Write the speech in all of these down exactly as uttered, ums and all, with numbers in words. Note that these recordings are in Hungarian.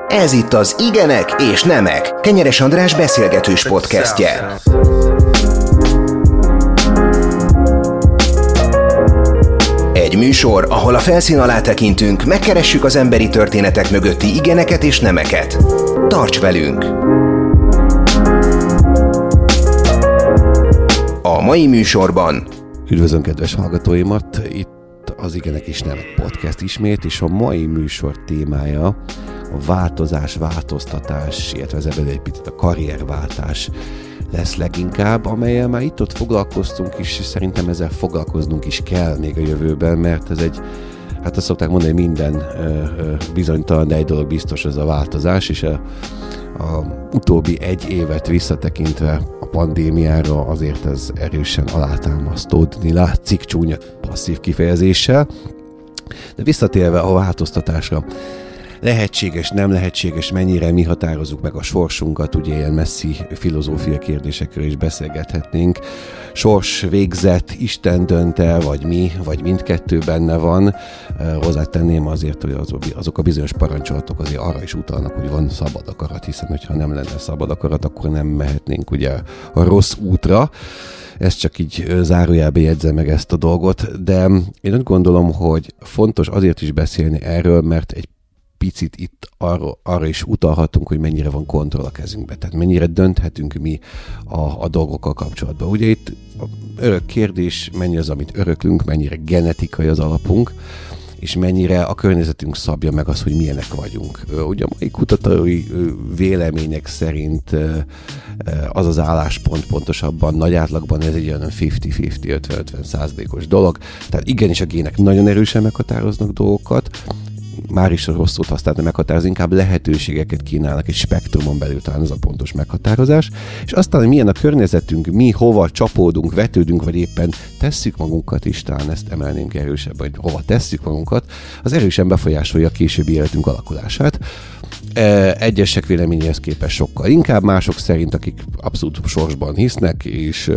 Ez itt az Igenek és Nemek, Kenyeres András beszélgetős podcastje. Egy műsor, ahol a felszín alá tekintünk, megkeressük az emberi történetek mögötti igeneket és nemeket. Tarts velünk! A mai műsorban... Üdvözlöm kedves hallgatóimat! Itt az Igenek és Nemek podcast ismét, és a mai műsor témája a változás, változtatás, illetve az ebben egy picit a karrierváltás lesz leginkább, amellyel már itt-ott foglalkoztunk is, és szerintem ezzel foglalkoznunk is kell még a jövőben, mert ez egy, hát azt szokták mondani, hogy minden ö, ö, bizonytalan, de egy dolog biztos, ez a változás, és a, a utóbbi egy évet visszatekintve a pandémiára azért ez erősen alátámasztódni látszik, csúnya passzív kifejezéssel. De visszatérve a változtatásra, lehetséges, nem lehetséges, mennyire mi határozzuk meg a sorsunkat, ugye ilyen messzi filozófia kérdésekről is beszélgethetnénk. Sors végzett, Isten dönt el, vagy mi, vagy mindkettő benne van. Hozzátenném azért, hogy azok a bizonyos parancsolatok azért arra is utalnak, hogy van szabad akarat, hiszen hogyha nem lenne szabad akarat, akkor nem mehetnénk ugye a rossz útra. Ezt csak így zárójelbe jegyzem meg ezt a dolgot, de én úgy gondolom, hogy fontos azért is beszélni erről, mert egy picit itt arra, arra is utalhatunk, hogy mennyire van kontroll a kezünkbe, tehát mennyire dönthetünk mi a, a dolgokkal kapcsolatban. Ugye itt a örök kérdés, mennyi az, amit öröklünk, mennyire genetikai az alapunk, és mennyire a környezetünk szabja meg azt, hogy milyenek vagyunk. Ugye a mai kutatói vélemények szerint az az álláspont pontosabban, nagy átlagban ez egy olyan ötven-ötven, ötven-ötven százalékos dolog, tehát igenis a gének nagyon erősen meghatároznak dolgokat, már is a rossz szót használni meghatároz, inkább lehetőségeket kínálnak, egy spektrumon belül talán ez a pontos meghatározás, és aztán, hogy milyen a környezetünk, mi hova csapódunk, vetődünk, vagy éppen tesszük magunkat is, talán ezt emelném ki erősebben, hogy hova tesszük magunkat, az erősen befolyásolja a későbbi életünk alakulását. Egyesek véleményéhez képest sokkal inkább, mások szerint, akik abszolút sorsban hisznek, és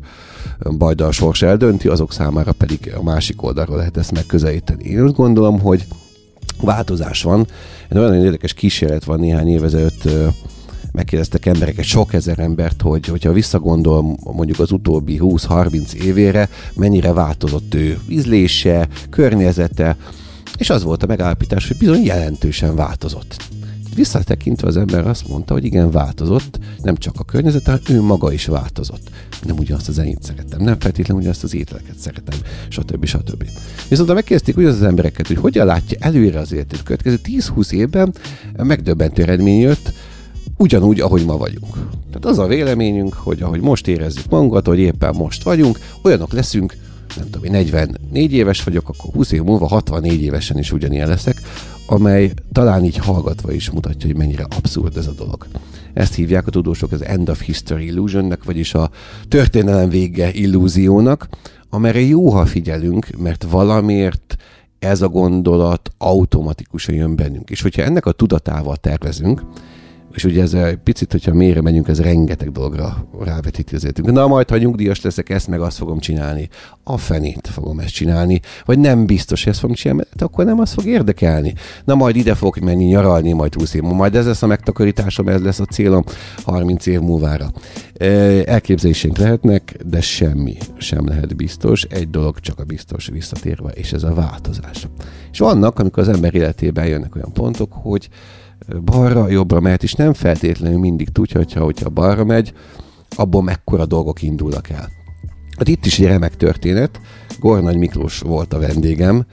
majd a sors eldönti, azok számára pedig a másik oldalról lehet ezt megközelíteni. Én úgy gondolom, hogy változás van. Egy olyan érdekes kísérlet van néhány év ezelőtt, megkérdeztek embereket, sok ezer embert, hogy hogyha visszagondol mondjuk az utóbbi húsz-harminc évére, mennyire változott ő ízlése, környezete, és az volt a megállapítás, hogy bizony jelentősen változott. Visszatekintve az ember azt mondta, hogy igen, változott, nem csak a környezet, hanem ő maga is változott. Nem ugyanazt a zenét szeretem, nem feltétlenül ugyanazt az ételeket szeretem, stb. stb. Viszont megkérdezték ugyanaz az embereket, hogy hogyan látja előre az életét. Következő tíz-húsz évben megdöbbentő eredmény jött, ugyanúgy, ahogy ma vagyunk. Tehát az a véleményünk, hogy ahogy most érezzük magunkat, hogy éppen most vagyunk, olyanok leszünk, nem tudom, én negyvennégy éves vagyok, akkor húsz év múlva hatvannégy évesen is ugyanilyen leszek, amely talán így hallgatva is mutatja, hogy mennyire abszurd ez a dolog. Ezt hívják a tudósok az End of History Illusionnek, vagyis a történelem vége illúziónak, amelyre jó, ha figyelünk, mert valamiért ez a gondolat automatikusan jön bennünk. És hogyha ennek a tudatával tervezünk, és ugye ez egy picit, hogyha mélyre megyünk, ez rengeteg dologra rávetíti az életünk. Na majd, ha nyugdíjas leszek, ezt meg azt fogom csinálni. A fenét fogom ezt csinálni. Vagy nem biztos, hogy ezt fogom csinálni, mert akkor nem azt fog érdekelni. Na majd ide fogok menni nyaralni, majd húsz év múlva. Majd ez lesz a megtakarításom, ez lesz a célom harminc év múlvára. Elképzelésénk lehetnek, de semmi sem lehet biztos. Egy dolog csak a biztos visszatérve, és ez a változás. És vannak, amikor az ember életében jönnek olyan pontok, hogy balra, jobbra mehet, és nem feltétlenül mindig tudja, hogyha balra megy, abból mekkora dolgok indulnak el. Hát itt is egy remek történet. Gornagy Miklós volt a vendégem,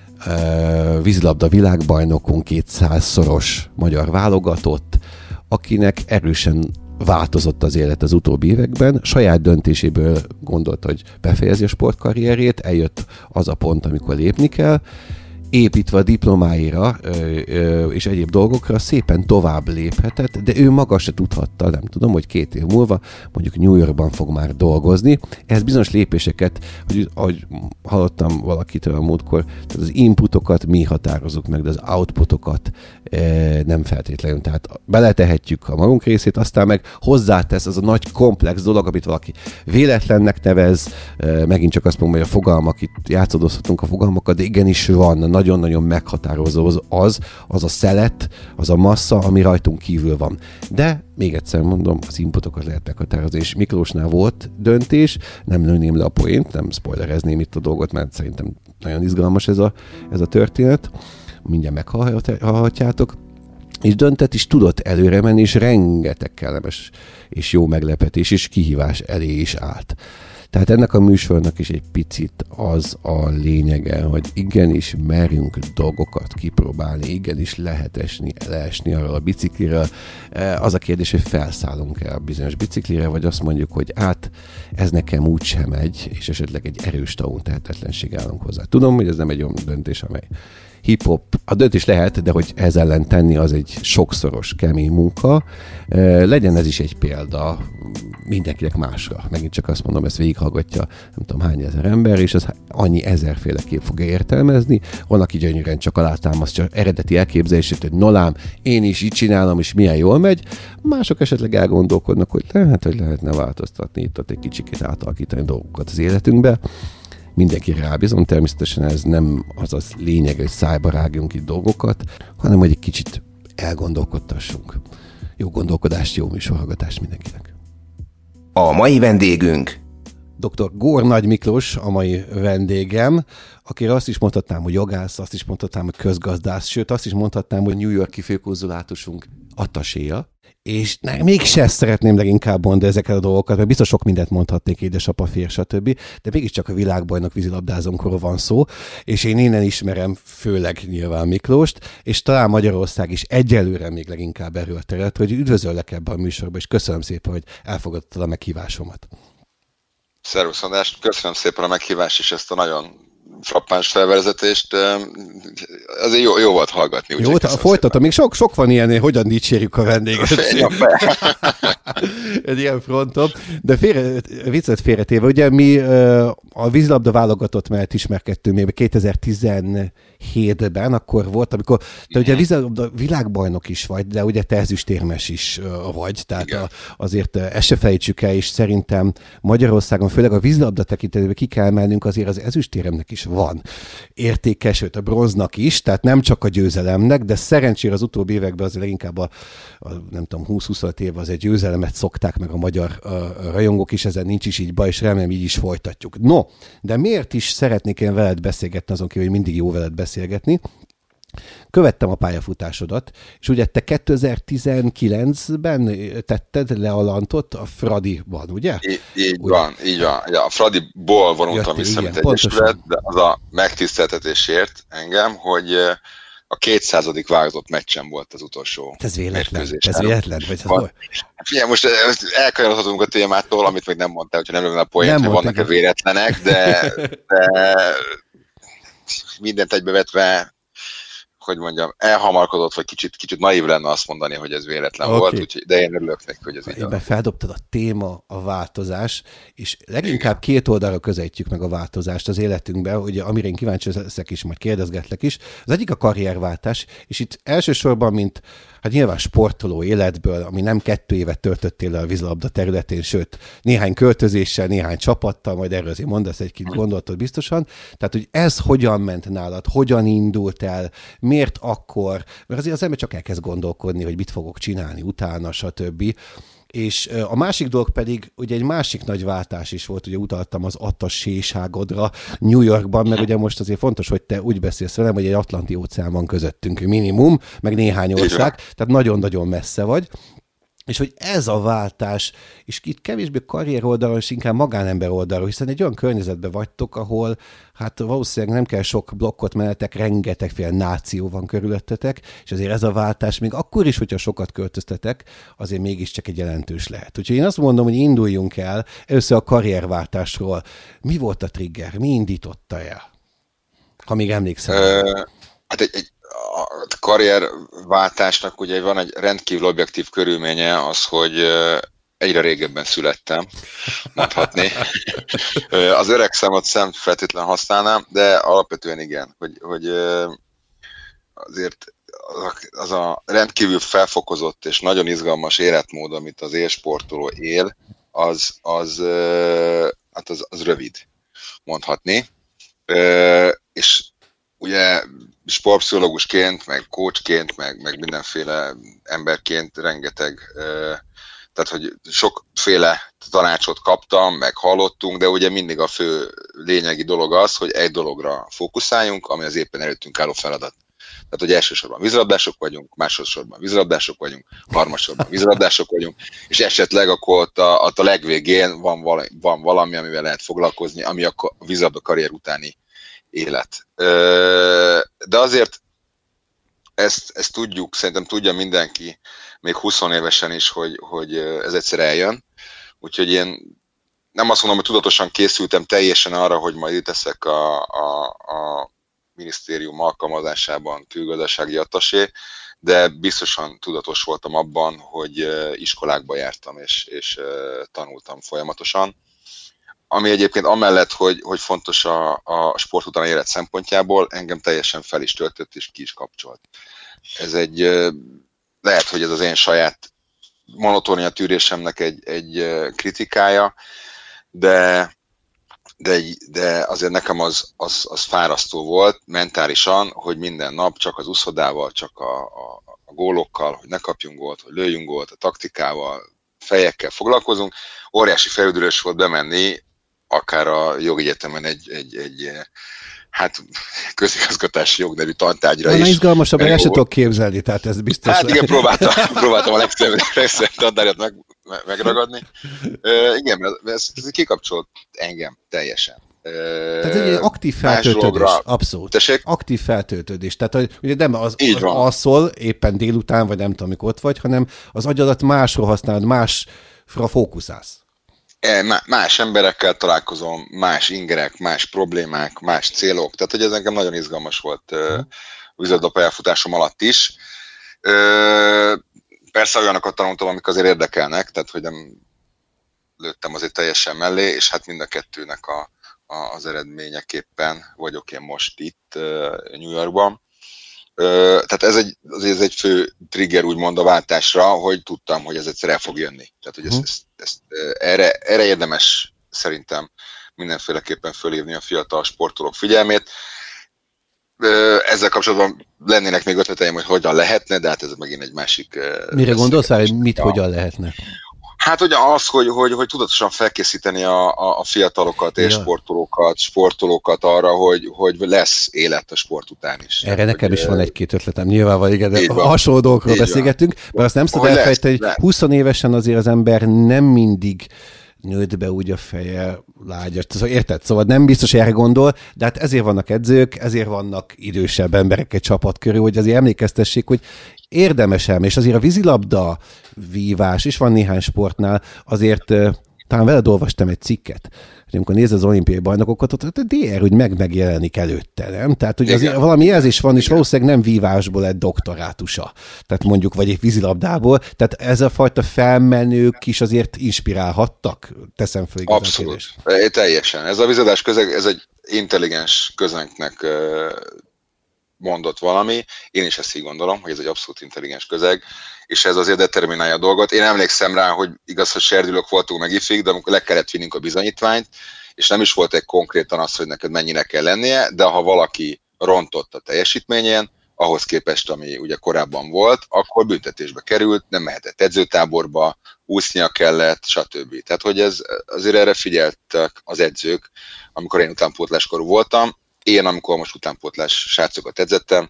vízilabda világbajnokunk, kétszázszoros magyar válogatott, akinek erősen változott az élet az utóbbi években. Saját döntéséből gondolta, hogy befejezi a sportkarrierjét, eljött az a pont, amikor lépni kell, építve a diplomáira ö, ö, és egyéb dolgokra szépen tovább léphetett, de ő maga se tudhatta, nem tudom, hogy két év múlva mondjuk New Yorkban fog már dolgozni. Ez bizonyos lépéseket, hogy, ahogy hallottam valakitől a múltkor, tehát az inputokat mi határozunk meg, de az outputokat e, nem feltétlenül. Tehát beletehetjük a magunk részét, aztán meg hozzátesz az a nagy komplex dolog, amit valaki véletlennek nevez, e, megint csak azt mondom, hogy a fogalmak, itt játszadozhatunk a fogalmakat, de igenis van, nagyon-nagyon meghatározó az, az a szelet, az a massza, ami rajtunk kívül van. De még egyszer mondom, az inputokat lehet meghatározni, és Miklósnál volt döntés, nem lőném le a poént, nem spoilerezném itt a dolgot, mert szerintem nagyon izgalmas ez a, ez a történet. Mindjárt meghallhatjátok. És döntött, és tudott előre menni, és rengeteg kellemes és jó meglepetés és kihívás elé is állt. Tehát ennek a műsornak is egy picit az a lényege, hogy igenis merünk dolgokat kipróbálni, igenis lehet esni, leesni arról a bicikliről. Az a kérdés, hogy felszállunk-e a bizonyos biciklire, vagy azt mondjuk, hogy át ez nekem úgy sem megy, és esetleg egy erős taun tehetetlenség állunk hozzá. Tudom, hogy ez nem egy olyan döntés, amely hip-hop, a döntés lehet, de hogy ez ellen tenni, az egy sokszoros, kemény munka. Legyen ez is egy példa mindenkinek másra. Megint csak azt mondom, ezt végighallgatja nem tudom hány ezer ember, és az annyi ezerféleképp fogja értelmezni. Van, aki gyönyörűen csak alátámasztja eredeti elképzelését, hogy nolám, én is így csinálom, és milyen jól megy. Mások esetleg elgondolkodnak, hogy lehet, hogy lehetne változtatni, itt ott egy kicsikét átalakítani dolgokat az életünkbe. Mindenki rábízom, természetesen ez nem az az lényeg, hogy szájba rágjunk itt dolgokat, hanem hogy egy kicsit elgondolkodtassunk. Jó gondolkodást, jó műsorhallgatást mindenkinek. A mai vendégünk doktor Gór Nagy Miklós a mai vendégem, akire azt is mondhatnám, hogy jogász, azt is mondhatnám, hogy közgazdász, sőt azt is mondhatnám, hogy New York-i főkonzulátusunk attaséja. És ne, mégse ezt szeretném leginkább mondani ezeket a dolgokat, mert biztos sok mindent mondhatnék, édesapa, fér, stb. De mégiscsak a világbajnok vízilabdázónkról van szó, és én innen ismerem főleg nyilván Miklóst, és talán Magyarország is egyelőre még leginkább erről terület, hogy üdvözöllek ebben a műsorban, és köszönöm szépen, hogy elfogadtad a meghívásomat. Szervusz András, köszönöm szépen a meghívást és ezt a nagyon frappáns felvezetést. Azért jó, jó volt hallgatni. Jó, folytatom. Még sok, sok van ilyen, hogyan dicsérjük a vendéget. Egy ilyen frontom. De félre, viccet félretéve, ugye mi a vízilabda válogatott mellett ismerkedtünk még kétezer-tizenhétben, akkor volt, amikor te ugye vízilabda világbajnok is vagy, de ugye te ezüstérmes is vagy, tehát a, azért ezt se felejtsük el, és szerintem Magyarországon, főleg a vízilabda tekintetében ki kell emelnünk, azért az ezüstéremnek is van értéke, sőt a bronznak is, tehát nem csak a győzelemnek, de szerencsére az utóbbi években azért leginkább a, a nem tudom, húsz-huszonöt év az egy győzelemet szokták meg a magyar a, a rajongók is, ezen nincs is így baj, és remélem így is folytatjuk. No, de miért is szeretnék én veled beszélgetni, azon kívül, hogy mindig jó veled beszélgetni? Követtem a pályafutásodat, és ugye te kétezer-tizenkilencben tetted le a lantot a Fradiban, ugye? Í- így ugye? van, így van. Ja, a Fradiból vonultam vissza, mint egyesület, de az a megtiszteltetésért engem, hogy a kétszázadik válogatott meccsen volt az utolsó. Ez véletlen, ez véletlen. Vagy ez van. Figyelj, most elkanyarodhatunk a témától, amit még nem mondtál, hogyha nem lövöm a poént, hogy vannak-e véletlenek, de, de mindent egybevetve, hogy mondjam, elhamarkodott, vagy kicsit, kicsit naív lenne azt mondani, hogy ez véletlen okay. volt, úgyhogy, de én örülök neki, hogy ez így van. Feldobtad a téma, a változás, és leginkább két oldalra közelítjük meg a változást az életünkben, hogy amire én kíváncsi leszek is, majd kérdezgetlek is. Az egyik a karrierváltás, és itt elsősorban, mint hát nyilván sportoló életből, ami nem kettő évet töltöttél le a vízilabda területén, sőt, néhány költözéssel, néhány csapattal, majd erről azért mondasz egy-két gondolatot biztosan. Tehát, hogy ez hogyan ment nálad, hogyan indult el, miért akkor, mert azért az ember csak elkezd gondolkodni, hogy mit fogok csinálni utána, stb. És a másik dolog pedig, ugye egy másik nagy váltás is volt, ugye utaltam az attaséságodra New Yorkban, meg ugye most azért fontos, hogy te úgy beszélsz velem, hogy egy Atlanti óceán van közöttünk minimum, meg néhány ország, tehát nagyon-nagyon messze vagy. És hogy ez a váltás, és itt kevésbé karrier oldalról, és inkább magánember oldalról, hiszen egy olyan környezetben vagytok, ahol hát valószínűleg nem kell sok blokkot mennetek, rengetegféle náció van körülöttetek, és azért ez a váltás még akkor is, hogyha sokat költöztetek, azért mégiscsak egy jelentős lehet. Úgyhogy én azt mondom, hogy induljunk el először a karrierváltásról. Mi volt a trigger? Mi indította el? Ha még emlékszem. Uh, hát egy, egy a karrierváltásnak ugye van egy rendkívül objektív körülménye az, hogy egyre régebben születtem, mondhatni. Az öreg számot sem feltétlenül használnám, de alapvetően igen, hogy, hogy azért az a rendkívül felfokozott és nagyon izgalmas életmód, amit az élsportoló él, az, az, hát az, az rövid, mondhatni. És ugye sportpszichológusként, meg coachként, meg, meg mindenféle emberként rengeteg, tehát hogy sokféle tanácsot kaptam, meg hallottunk, de ugye mindig a fő lényegi dolog az, hogy egy dologra fókuszáljunk, ami az éppen előttünk álló feladat. Tehát, hogy elsősorban vízilabdások vagyunk, másodszorban vízilabdások vagyunk, harmadsorban vízilabdások vagyunk, és esetleg akkor ott a, ott a legvégén van valami, van valami, amivel lehet foglalkozni, ami a vízilabda karrier utáni élet. De azért ezt, ezt tudjuk, szerintem tudja mindenki, még húsz évesen is, hogy, hogy ez egyszer eljön. Úgyhogy én nem azt mondom, hogy tudatosan készültem teljesen arra, hogy majd itt leszek a, a, a minisztérium alkalmazásában külgazdasági attasé, de biztosan tudatos voltam abban, hogy iskolákba jártam és, és tanultam folyamatosan. Ami egyébként amellett, hogy, hogy fontos a, a sport utáni élet szempontjából, engem teljesen fel is töltött és ki is kapcsolt. Ez egy, lehet, hogy ez az én saját monotónia tűrésemnek egy, egy kritikája, de, de, de azért nekem az, az, az fárasztó volt mentálisan, hogy minden nap csak az úszodával, csak a, a, a gólokkal, hogy ne kapjunk gólt, hogy lőjünk gólt, a taktikával, fejekkel foglalkozunk. Óriási felüldülés volt bemenni, akár a jogegyetemen egy, egy, egy hát közigazgatási jognevű tantárgyra is. Na, izgalmasabb, el sem tudok képzelni, tehát ez biztos. Hát igen, próbáltam, próbáltam a legszebb tantárgyat meg, megragadni. Uh, igen, ez, ez kikapcsolt engem teljesen. Uh, tehát egy aktív feltöltődés, abszolút. Tessék? Aktív feltöltődés. Tehát hogy ugye nem az, az alszol éppen délután, vagy nem tudom, amikor ott vagy, hanem az agyadat másról használod, másra fókuszálsz. Más emberekkel találkozom, más ingerek, más problémák, más célok. Tehát, hogy ez nekem nagyon izgalmas volt uh, vízilabda pályafutásom alatt is. Uh, persze olyanokat tanultam, amik azért érdekelnek, tehát, hogy nem lőttem azért teljesen mellé, és hát mind a kettőnek a, a, az eredményeképpen vagyok én most itt uh, New Yorkban. Uh, tehát ez egy, azért ez egy fő trigger úgymond a váltásra, hogy tudtam, hogy ez egyszer el fog jönni. Tehát, hogy ezt, ezt, ezt, erre, erre érdemes szerintem mindenféleképpen fölhívni a fiatal sportolók figyelmét. Uh, ezzel kapcsolatban lennének még ötleteim, hogy hogyan lehetne, de hát ez megint egy másik... Mire gondolsz rá, hogy mit, hogyan lehetne? Hát hogy az, hogy, hogy, hogy tudatosan felkészíteni a, a, a fiatalokat és ja. sportolókat, sportolókat arra, hogy, hogy lesz élet a sport után is. Erre hát, nekem hogy, is van egy-két ötletem, nyilvánvalóan, igen, de van, hasonló dolgokról beszélgetünk, mert azt nem szabad elfejteni, hogy húsz évesen azért az ember nem mindig nőtt be úgy a feje lágyas. Szóval érted? Szóval nem biztos, hogy erre gondol, de hát ezért vannak edzők, ezért vannak idősebb emberek egy csapat körül, hogy azért emlékeztessék, hogy érdemes elmenni, és azért a vízilabda vívás is van néhány sportnál, azért talán veled olvastam egy cikket, hogy amikor nézed az olimpiai bajnokokat, ott a dé er úgy meg megjelenik előtte, nem? Tehát, hogy azért valami jelzés van, és valószínűleg nem vívásból lett doktorátusa. Tehát mondjuk, vagy egy vízilabdából. Tehát ez a fajta felmenők is azért inspirálhattak? Teszem fel igazán. Abszolút. É, teljesen. Ez a vízilabdás közeg, ez egy intelligens közegnek mondott valami. Én is ezt így gondolom, hogy ez egy abszolút intelligens közeg, és ez azért determinálja a dolgot. Én emlékszem rá, hogy igaz, hogy serdülők voltunk meg ifig, de amikor le kellett vinnünk a bizonyítványt, és nem is volt egy konkrétan az, hogy neked mennyire kell lennie, de ha valaki rontott a teljesítményén, ahhoz képest, ami ugye korábban volt, akkor büntetésbe került, nem mehetett edzőtáborba, úsznia kellett, stb. Tehát, hogy ez, azért erre figyeltek az edzők, amikor én utánpótláskorú voltam. Én, amikor most utánpótlás srácokat edzettem,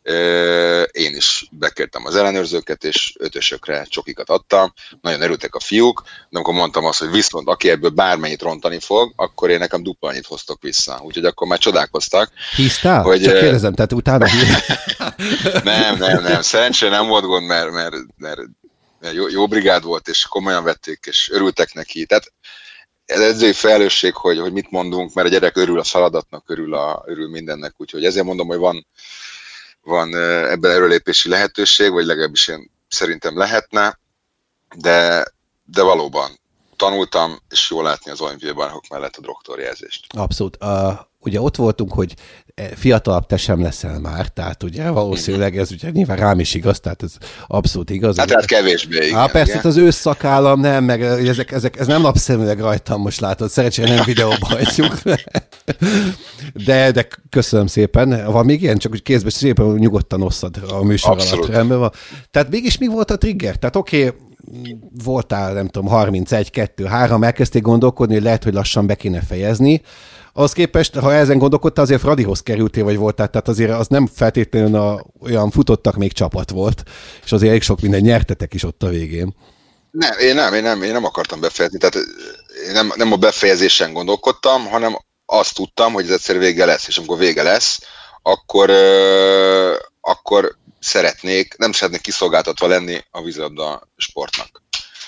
én is bekértem az ellenőrzőket, és ötösökre csokikat adtam. Nagyon örültek a fiúk, de amikor mondtam azt, hogy viszont aki ebből bármennyit rontani fog, akkor én nekem dupla annyit hoztok vissza. Úgyhogy akkor már csodálkoztak. Hisztál? Hogy, Csak kérdezem, tehát utána Nem, nem, nem. Szerencsére nem volt gond, mert, mert, mert jó, jó brigád volt, és komolyan vették, és örültek neki. Tehát ez edzői felelősség, hogy, hogy mit mondunk, mert a gyerek örül a feladatnak, örül, a, örül mindennek, úgyhogy ezért mondom, hogy van, van ebben erőlépési lehetőség, vagy legalábbis én szerintem lehetne, de, de valóban tanultam, és jól látni az olimpiai bajnokok mellett a doktorjelzést. Abszolút. Uh, ugye ott voltunk, hogy fiatalabb te sem leszel már, tehát ugye valószínűleg ez ugye nyilván rám is igaz, tehát ez abszolút igaz. Hát tehát kevésbé, igen. Á, persze, igen. Az ősszakállam nem, meg ezek, ezek, ez nem lapszemüleg rajtam most látod, szerencsére nem videóban hagyjuk. De, de köszönöm szépen. Van még ilyen, csak úgy kézbe szépen nyugodtan osszad a műsor alatt. Rendben van. Tehát mégis mi volt a trigger? Tehát oké, okay, voltál, nem tudom, harmincegy, kettő, három, elkezdték gondolkodni, hogy lehet, hogy lassan be kéne fejezni. Az képest, ha ezen gondolkodtál, azért Fradihoz kerültél, vagy voltál, tehát azért az nem feltétlenül a, olyan futottak még csapat volt, és azért elég sok minden nyertetek is ott a végén. Nem, én nem, én nem, én nem akartam befejezni, tehát én nem, nem a befejezésen gondolkodtam, hanem azt tudtam, hogy ez egyszer vége lesz, és amikor vége lesz, akkor, euh, akkor szeretnék, nem szeretnék kiszolgáltatva lenni a vízilabda sportnak.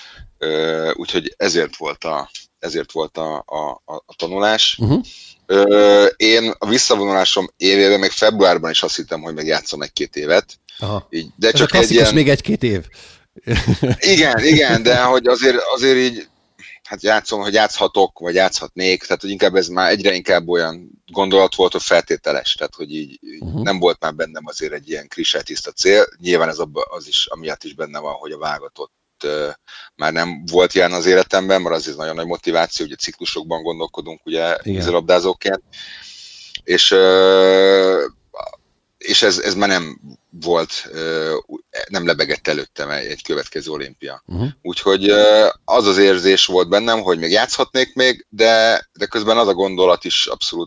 Euh, úgyhogy ezért volt a, ezért volt a, a, a tanulás. Uh-huh. Euh, én a visszavonulásom évében, még februárban is azt hittem, hogy még játszom egy-két évet. Így, de ez csak a klasszikus egy ilyen... még egy-két év. Igen, igen, de hogy azért, azért így hát játszom, hogy játszhatok, vagy játszhatnék, tehát hogy inkább ez már egyre inkább olyan gondolat volt, hogy feltételes, tehát hogy így uh-huh. nem volt már bennem azért egy ilyen krisáltiszta cél. Nyilván ez abba, az is, amiatt is benne van, hogy a válogatott uh, már nem volt ilyen az életemben, mert az is nagyon nagy motiváció, ugye ciklusokban gondolkodunk, ugye vízilabdázóként, és uh, és ez, ez már nem volt, nem lebegett előttem egy következő olimpia. Uh-huh. Úgyhogy az az érzés volt bennem, hogy még játszhatnék még, de, de közben az a gondolat is abszolút,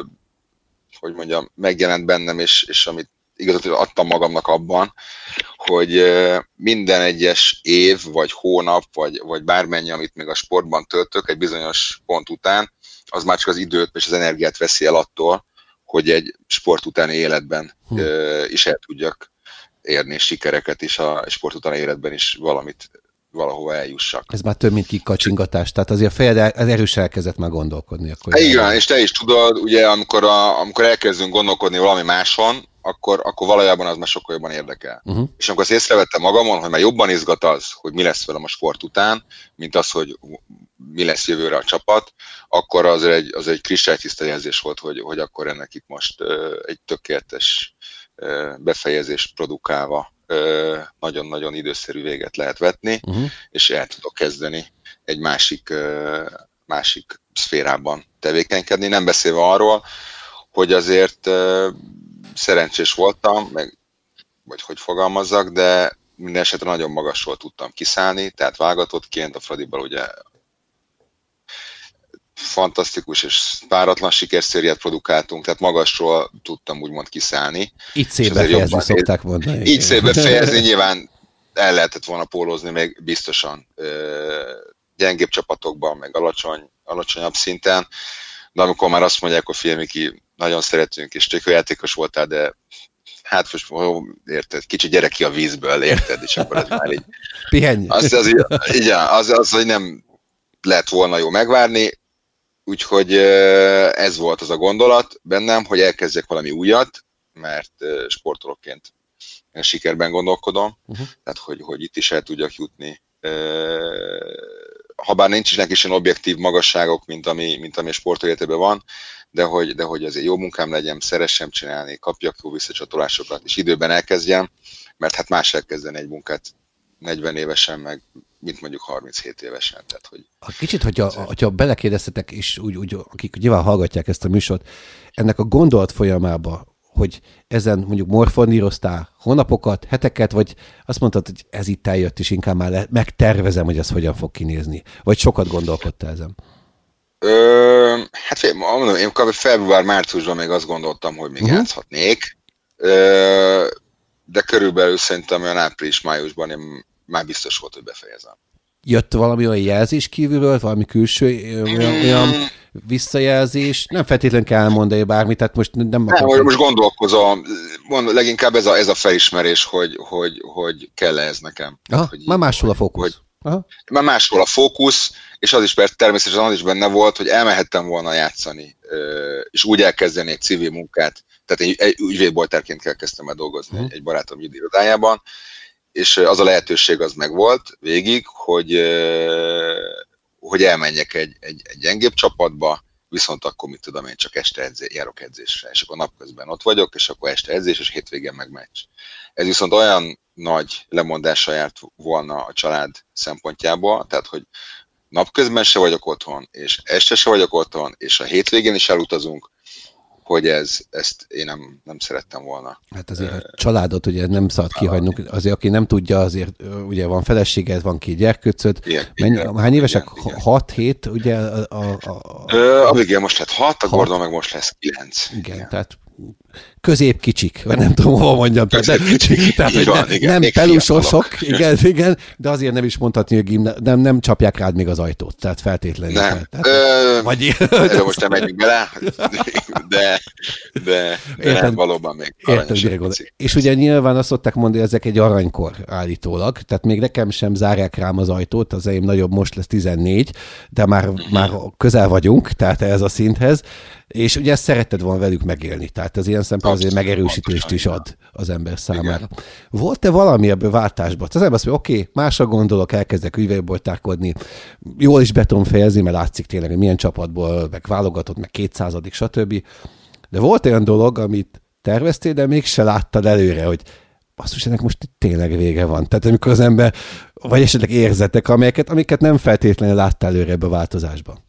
hogy mondjam, megjelent bennem, és, és amit igazán adtam magamnak abban, hogy minden egyes év, vagy hónap, vagy, vagy bármennyi, amit még a sportban töltök, egy bizonyos pont után, az már csak az időt és az energiát veszi el attól, hogy egy sport utáni életben hm. is el tudjak érni sikereket, és a sport utáni életben is valamit valahova eljussak. Ez már több, mint kikacsingatás, tehát azért a fejed el, erősen elkezdett már gondolkodni. Akkor igen, és te is tudod, ugye amikor, a, amikor elkezdünk gondolkodni valami máson, akkor, akkor valójában az már sokkal jobban érdekel. Uh-huh. És amikor azt észrevettem magamon, hogy már jobban izgat az, hogy mi lesz velem a sport után, mint az, hogy mi lesz jövőre a csapat, akkor az egy, az egy kristálytiszta jelzés volt, hogy, hogy akkor ennek itt most uh, egy tökéletes uh, befejezést produkálva uh, nagyon-nagyon időszerű véget lehet vetni, uh-huh. és el tudok kezdeni egy másik, uh, másik szférában tevékenykedni. Nem beszélve arról, hogy azért uh, szerencsés voltam, meg, vagy hogy fogalmazzak, de minden esetre nagyon magasról tudtam kiszállni, tehát válogatottként a Fradiban ugye fantasztikus és páratlan sikerszériát produkáltunk, tehát magasról tudtam úgymond kiszállni. Így szépen fejezni szokták mondani. Így szépen fejezni, nyilván el lehetett volna pólózni még biztosan ö, gyengébb csapatokban, meg alacsony, alacsonyabb szinten, de amikor már azt mondják, hogy figyelj Miki, nagyon szeretünk, és tök játékos voltál, de hát most érted, kicsit gyere ki a vízből, érted, és akkor ez már így... Pihenj! Az, az, igen, az, az, hogy nem lett volna jó megvárni, úgyhogy ez volt az a gondolat bennem, hogy elkezdjek valami újat, mert sportolóként sikerben gondolkodom, uh-huh. tehát hogy, hogy itt is el tudjak jutni. Habár nincs is neki is olyan objektív magasságok, mint ami, mint ami a sportolóéletében van, de hogy, de hogy azért jó munkám legyen, szeressem csinálni, kapjak jó visszacsatolásokat, és időben elkezdjem, mert hát más elkezdeni egy munkát negyven évesen, meg mint mondjuk harminchét évesen. Tehát, hogy a kicsit, hogyha, hogyha belekérdeztetek, és úgy, úgy, akik nyilván hallgatják ezt a műsort, ennek a gondolat folyamába, hogy ezen mondjuk morfondíroztál hónapokat, heteket, vagy azt mondtad, hogy ez itt eljött, és inkább már le, megtervezem, hogy ez hogyan fog kinézni. Vagy sokat gondolkodtál ezen? Ö, hát mondom, én február-márciusban még azt gondoltam, hogy még uh-huh. játszhatnék, ö, de körülbelül szerintem olyan április-májusban én már biztos volt, hogy befejezem. Jött valami olyan jelzés kívülről, valami külső olyan, mm. olyan visszajelzés? Nem feltétlenül kell elmondani bármit, tehát most nem... Nem, akarok... most gondolkozom, mond, leginkább ez a, ez a felismerés, hogy, hogy, hogy kell ez nekem. Aha, hogy, már máshol a fókusz. Hogy, Aha. Már máshol a fókusz, és az is persze természetesen az is benne volt, hogy elmehettem volna játszani, és úgy elkezdeni egy civil munkát, tehát egy, egy ügyvédboltárként elkezdtem el dolgozni uh-huh. egy barátom irodájában, és az a lehetőség az megvolt végig, hogy, hogy elmenjek egy, egy, egy gyengébb csapatba, viszont akkor mit tudom én, csak este edzé, járok edzésre, és akkor napközben ott vagyok, és akkor este edzés, és hétvégén meg meccs. Ez viszont olyan nagy lemondással járt volna a család szempontjából, tehát hogy napközben se vagyok otthon, és este se vagyok otthon, és a hétvégén is elutazunk, hogy ez, ezt én nem, nem szerettem volna. Hát azért a családot ugye nem szabad kihagynunk, azért aki nem tudja, azért ugye van feleséged, van két gyerkőcöd. Mennyi, hány évesek? hat hét, ugye? A, a, a... Ö, a igen, most lett hat, a Gordon meg most lesz kilenc. Igen, igen. Tehát közép kicsik, vagy nem tudom, hova mondjam. Tehát, tehát hogy van, ne, igen, nem pelusosok, igen, igen, de azért nem is mondhatni, hogy gimna, nem, nem csapják rád még az ajtót, tehát feltétlenül. Nem, tehát, ö, vagy... erről most nem megyünk bele, de, de, de nem, valóban még aranyos. És ugye nyilván azt szokták mondani, hogy ezek egy aranykor állítólag, tehát még nekem sem zárják rám az ajtót, az enyém nagyobb, most lesz tizennégy, de már, már közel vagyunk, tehát ez a szinthez, és ugye ezt szeretted volna velük megélni, tehát az ilyen szempontból azért megerősítést is ad az ember számára. Volt-e valami ebből váltásban? Az ember azt mondja, oké, okay, másra gondolok, elkezdek üvegboltárkodni, jól is beton fejezni, mert látszik tényleg, hogy milyen csapatból, meg válogatott, meg kétszázadik, stb. De volt olyan dolog, amit terveztél, de mégse láttad előre, hogy basszus, ennek most tényleg vége van. Tehát amikor az ember, vagy esetleg érzetek, amelyeket, amiket nem feltétlenül láttál előre ebbe a változásban.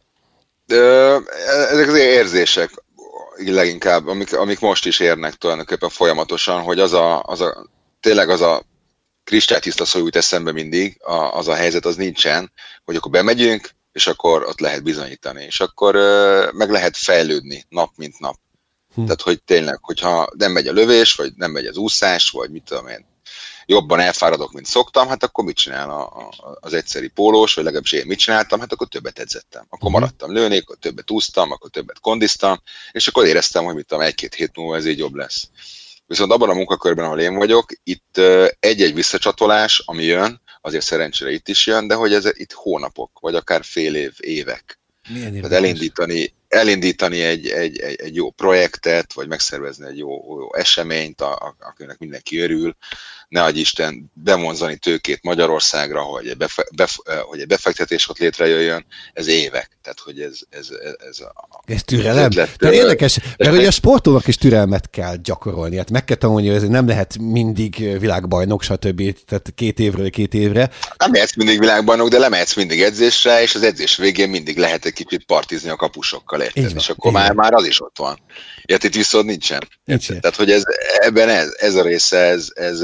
Ezek az érzések leginkább, amik, amik most is érnek tulajdonképpen folyamatosan, hogy az a, az a tényleg az a kristálytiszta szó jut eszembe mindig, a, az a helyzet az nincsen, hogy akkor bemegyünk, és akkor ott lehet bizonyítani, és akkor ö, meg lehet fejlődni nap mint nap. Hm. Tehát, hogy tényleg, hogyha nem megy a lövés, vagy nem megy az úszás, vagy mit tudom én, jobban elfáradok, mint szoktam, hát akkor mit csinál a, a, az egyszeri pólós, vagy legalábbis én mit csináltam, hát akkor többet edzettem. Akkor maradtam lőni, akkor többet úsztam, akkor többet kondiztam, és akkor éreztem, hogy mit tudom, egy-két hét múlva ez így jobb lesz. Viszont abban a munkakörben, ahol én vagyok, itt egy-egy visszacsatolás, ami jön, azért szerencsére itt is jön, de hogy ez itt hónapok, vagy akár fél év, évek. Tehát elindítani, elindítani egy, egy, egy, egy jó projektet, vagy megszervezni egy jó, jó eseményt, a, a, akinek mindenki örül, ne adj Isten bevonzani tőkét Magyarországra, hogy egy, befe, bef, hogy egy befektetés ott létrejöjjön, ez évek. Tehát, hogy ez, ez, ez a... Ez türelem? Ez de érdekes, mert ugye a sportolónak is türelmet kell gyakorolni. Hát meg kell tanulni, hogy ez nem lehet mindig világbajnok, stb. Tehát két évről két évre. Nem lehetsz mindig világbajnok, de lemehetsz mindig edzésre, és az edzés végén mindig lehet egy kicsit partizni a kapusokkal, érted? És akkor már, már az is ott van. Érted, viszont nincsen. nincsen. Tehát, hogy ez, ebben ez, ez a része, ez, ez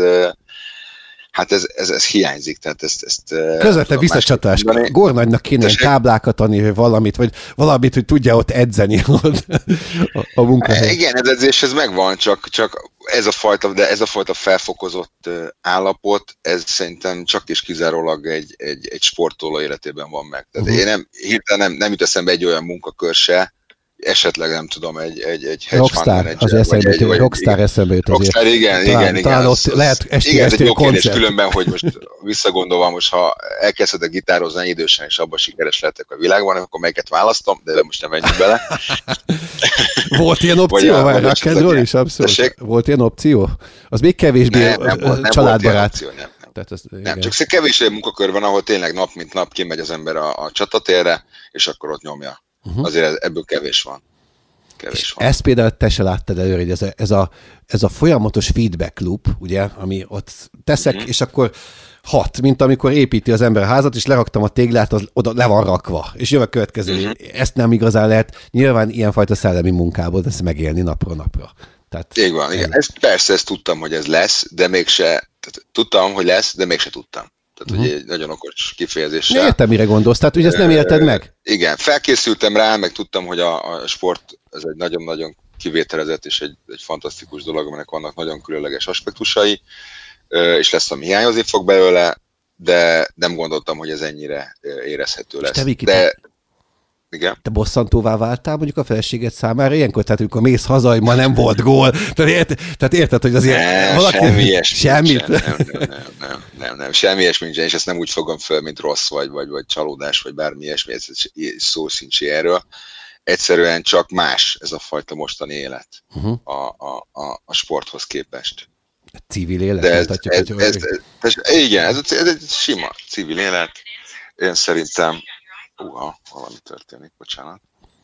hát ez, ez, ez hiányzik. Tehát ezt, ezt közvetlen visszacsatás. Gornagynak kéne táblákat adni, vagy valamit, vagy valamit, hogy tudja ott edzeni a, a munkahely. Igen, ez edzéshez megvan, csak, csak ez a fajta, de ez a fajta felfokozott állapot, ez szerintem csak és kizárólag egy, egy, egy sportoló életében van meg. Tehát uh-huh. én nem, hirtelen nem, nem jut eszembe egy olyan munkakör se, esetleg nem tudom, egy, egy, egy hedge fund manager. Az eszembe jut, egy Rockstar eszembe jut azért. Rockstar, igen, talán, igen, igen. Talán az, ott az, lehet esti, igen, esti ez egy jó kérdés, koncert. különben, hogy most visszagondolva, most ha elkezdhetek gitározni idősen, és abban sikeres lettek a világban, akkor melyiket választom, de most nem menjünk bele. Volt ilyen opció? Vagy rock'n'roll is abszolút. Volt ilyen opció? Az még kevésbé nem, nem, nem családbarát. Opció, nem, nem. Tehát az, nem, csak kevés munkakör van, ahol tényleg nap mint nap kimegy az ember a, a csatatérre, és akkor ott nyomja. Uh-huh. Azért ebből kevés van. És ezt például te se láttad előre, hogy ez a, ez a, ez a folyamatos feedback loop, ugye, ami ott teszek, mm-hmm. és akkor hat, mint amikor építi az ember a házat, és leraktam a téglát, az oda le van rakva, és jön a következő. Mm-hmm. Ezt nem igazán lehet, nyilván ilyenfajta szellemi munkából ezt megélni napról napra. Tehát, így van, igen. Ezt, persze ezt tudtam, hogy ez lesz, de mégse, tehát tudtam, hogy lesz, de mégse tudtam. Tehát, uh-huh. ugye egy nagyon okos kifejezéssel. Értem, mire gondolsz, tehát ugye ezt nem érted meg? Igen, felkészültem rá, meg tudtam, hogy a, a sport ez egy nagyon-nagyon kivételezett és egy, egy fantasztikus dolog, aminek vannak nagyon különleges aspektusai, és lesz, ami hiányozni fog belőle, de nem gondoltam, hogy ez ennyire érezhető lesz. Te, Viki, de... te, igen? Te bosszantóvá váltál mondjuk a feleséged számára ilyenkor? Tehát amikor mész haza, hogy ma nem volt gól. Tehát érted, tehát érted hogy azért ne, valaki... Semmi ilyesmi. Semmit? Nem, nem, nem, nem, nem, nem, semmi ilyesmi nincsen, és ezt nem úgy fogom föl, mint rossz vagy, vagy, vagy csalódás, vagy bármi ilyesmi, ez szó sincs erről. Egyszerűen csak más ez a fajta mostani élet uh-huh. a, a, a, a sporthoz képest. A civil élet? De ez, ez, ez, ez, ez, ez, igen, ez, ez egy sima civil élet. Én szerintem uha, valami történik, bocsánat.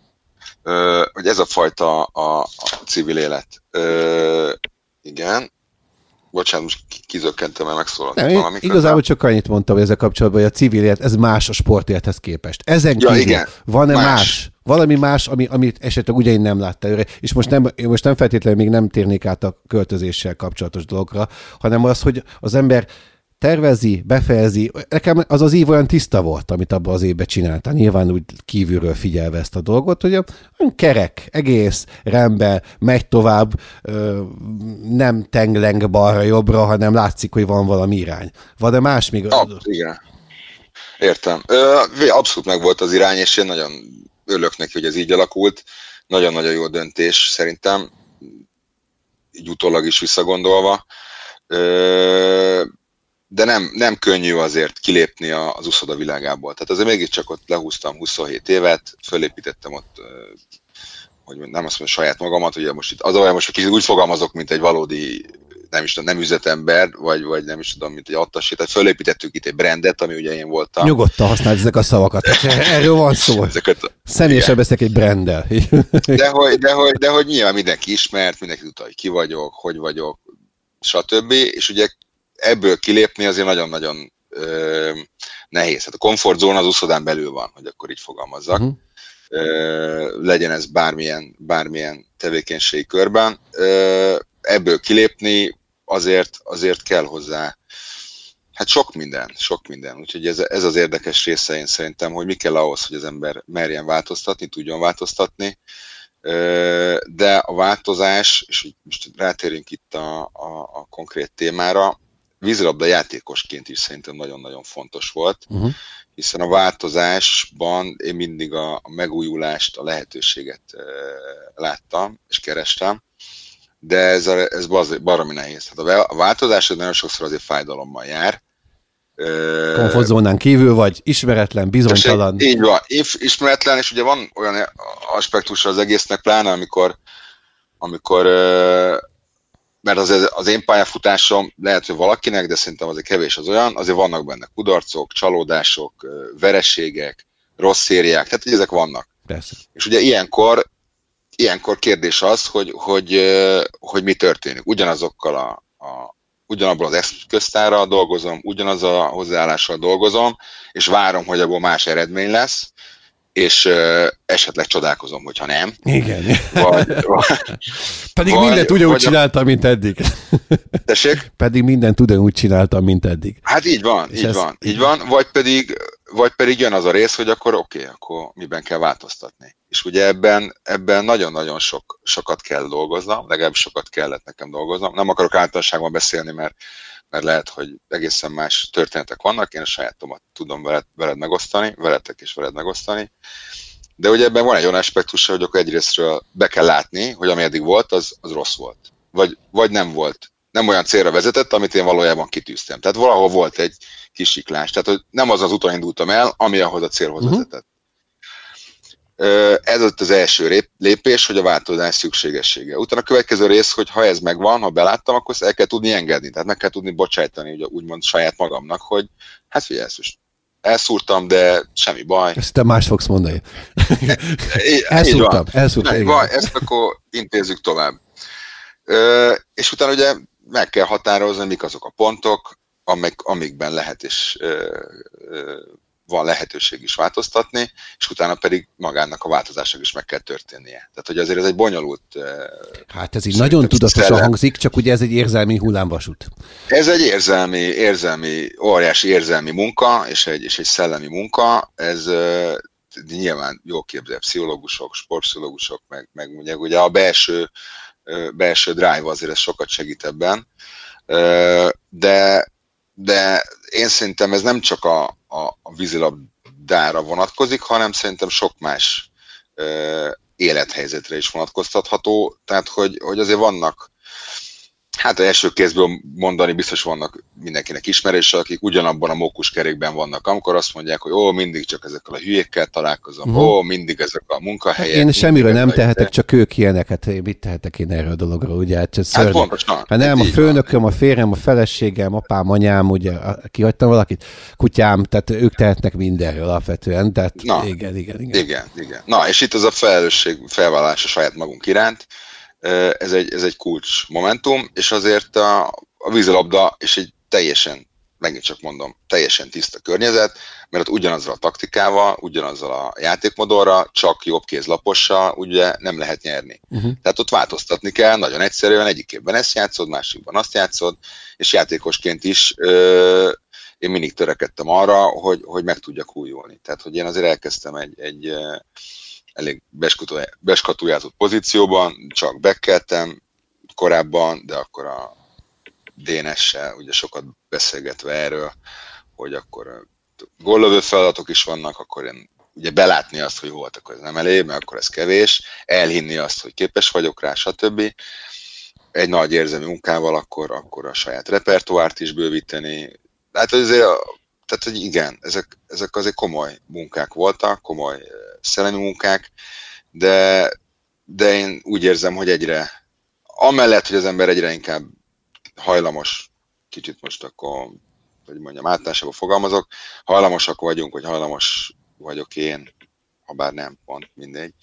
Ö, hogy ez a fajta a, a civil élet. Ö, igen. Bocsánat, most kizökkentem, mert megszólalt nem, valami. Igazából csak annyit mondtam, hogy ezzel kapcsolatban, hogy a civil élet, ez más a sportélethez képest. Ezen ja, kívül igen. van-e más? más? Valami más, ami, amit esetleg ugye én nem látta előre, és most nem, most nem feltétlenül még nem térnék át a költözéssel kapcsolatos dologra, hanem az, hogy az ember tervezi, befejezi. Nekem az az ív olyan tiszta volt, amit abban az évben csináltál. Nyilván úgy kívülről figyelve ezt a dolgot, hogy olyan kerek, egész, rendben, megy tovább, nem tengleng balra-jobbra, hanem látszik, hogy van valami irány. Van-e más még? Ah, igen. Értem. Abszolút meg volt az irány, és én nagyon örülök neki, hogy ez így alakult. Nagyon-nagyon jó döntés szerintem, így utólag is visszagondolva. De nem, nem könnyű azért kilépni az uszoda világából. Tehát azért mégiscsak ott lehúztam huszonhét évet, fölépítettem ott, hogy nem azt mondom, saját magamat, ugye most itt az olyan, most kicsit úgy fogalmazok, mint egy valódi, nem is tudom, nem üzletember, vagy, vagy nem is tudom, mint egy attasi, tehát fölépítettük itt egy brandet, ami ugye én voltam. Nyugodtan használd ezek a szavakat, erről van szó. Személyesen beszélek egy branddel. De hogy, de, hogy, de hogy nyilván mindenki ismert, mindenki tudta, hogy ki vagyok, hogy vagyok, stb. És ugye ebből kilépni azért nagyon-nagyon ö, nehéz. Hát a komfortzóna az uszodán belül van, hogy akkor így fogalmazzak. Uh-huh. Ö, legyen ez bármilyen, bármilyen tevékenységi körben. Ö, ebből kilépni azért, azért kell hozzá, hát sok minden, sok minden. Úgyhogy ez, ez az érdekes része én szerintem, hogy mi kell ahhoz, hogy az ember merjen változtatni, tudjon változtatni. Ö, de a változás, és most rátérünk itt a, a, a konkrét témára, vízilabda játékosként is szerintem nagyon-nagyon fontos volt, uh-huh. hiszen a változásban én mindig a, a megújulást, a lehetőséget e, láttam és kerestem, de ez, a, ez baromi nehéz. Tehát a változás nagyon sokszor azért fájdalommal jár. Komfortzónán kívül vagy, ismeretlen, bizonytalan. Így van, ismeretlen, és ugye van olyan aspektusa az egésznek, pláne amikor, amikor mert az, az én pályafutásom lehet, hogy valakinek, de szerintem azért kevés az olyan, azért vannak benne kudarcok, csalódások, vereségek, rossz szériák, tehát hogy ezek vannak. Persze. És ugye ilyenkor, ilyenkor kérdés az, hogy, hogy, hogy mi történik. Ugyanazokkal a, a ugyanabból az eszköztárral dolgozom, ugyanaz a hozzáállással dolgozom, és várom, hogy abból más eredmény lesz, és uh, esetleg csodálkozom, hogyha nem. Igen. Vagy, Pedig vagy, mindent ugyanúgy csináltam, mint eddig. Tessék? Pedig mindent ugyanúgy csináltam, mint eddig. Hát így van, és így ez... van, így van. Vagy pedig, vagy pedig jön az a rész, hogy akkor oké, okay, akkor miben kell változtatni. És ugye ebben, ebben nagyon-nagyon sok, sokat kell dolgoznom, legalább sokat kellett nekem dolgoznom. Nem akarok általánosságban beszélni, mert, mert lehet, hogy egészen más történetek vannak, én a sajátomat tudom veled, veled megosztani, veletek is veled megosztani. De ugye ebben van egy olyan aspektusa, hogy akkor egyrésztről be kell látni, hogy ami eddig volt, az, az rossz volt. Vagy, vagy nem volt. Nem olyan célra vezetett, amit én valójában kitűztem. Tehát valahol volt egy kis siklás. Tehát hogy nem az az úton indultam el, ami ahhoz a célhoz uh-huh. vezetett. Ez ott az első lépés, hogy a változás szükségessége. Utána a következő rész, hogy ha ez megvan, ha beláttam, akkor ezt el kell tudni engedni. Tehát meg kell tudni bocsájtani, ugye, úgymond saját magamnak, hogy hát figyelj, ezt most elszúrtam, de semmi baj. Ezt te más fogsz mondani. elszúrtam, elszúrtam. Nem, baj, ezt akkor intézzük tovább. Ö, és utána ugye meg kell határozni, mik azok a pontok, amik, amikben lehet és ö, ö, van lehetőség is változtatni, és utána pedig magának a változásnak is meg kell történnie. Tehát, hogy azért ez egy bonyolult... Hát ez így nagyon tudatosan szellem. Hangzik, csak ugye ez egy érzelmi hullámvasút. Ez egy érzelmi, érzelmi, óriási érzelmi munka, és egy, és egy szellemi munka. Ez uh, nyilván jól képzel pszichológusok, sportpszichológusok, meg, meg ugye, ugye a belső, uh, belső drive azért ez sokat segít ebben. Uh, de, de én szerintem ez nem csak a, a, a vízilabdára vonatkozik, hanem szerintem sok más ö, élethelyzetre is vonatkoztatható. Tehát, hogy, hogy azért vannak, hát az első kézből mondani biztos vannak mindenkinek ismerősök, akik ugyanabban a mókuskerékben vannak, amikor azt mondják, hogy ó, mindig csak ezekkel a hülyékkel találkozom, uh-huh. ó, mindig ezek a munkahelyek. Én semmiről nem tehetek, csak ők ilyenek, hát mit tehetek én erről a dologról, ugye? Hát, hát pontosan. Hát nem, a főnököm, a férjem, a feleségem, apám, anyám, ugye, kihagytam valakit, kutyám, tehát ők tehetnek mindenről alapvetően, tehát Na, igen, igen, igen. Igen, igen. Na, és itt az a felelősség, felvállalás a saját magunk iránt, Ez egy, ez egy kulcs momentum, és azért a, a vízilabda, és egy teljesen, megint csak mondom, teljesen tiszta környezet, mert ott ugyanazzal a taktikával, ugyanazzal a játékmodorral, csak jobb kézlapossal ugye nem lehet nyerni. Uh-huh. Tehát ott változtatni kell, nagyon egyszerűen, egyik évben ezt játszod, másikban azt játszod, és játékosként is ö, én mindig törekedtem arra, hogy, hogy meg tudjak újulni. Tehát, hogy én azért elkezdtem egy, egy ö, elég beskatujázott pozícióban, csak bekkeltem korábban, de akkor a dé en es-sel ugye sokat beszélgetve erről, hogy akkor góllövő feladatok is vannak, akkor én ugye belátni azt, hogy volt, akkor ez nem elég, mert akkor ez kevés, elhinni azt, hogy képes vagyok rá, stb. Egy nagy érzelmi munkával akkor, akkor a saját repertoárt is bővíteni. Hát azért, tehát hogy igen, ezek, ezek azért komoly munkák voltak, komoly szellemi munkák, de, de én úgy érzem, hogy egyre, amellett, hogy az ember egyre inkább hajlamos, kicsit most akkor, hogy mondjam, általánosabban fogalmazok, hajlamosak vagyunk, vagy hajlamos vagyok én, ha bár nem, pont mindegy.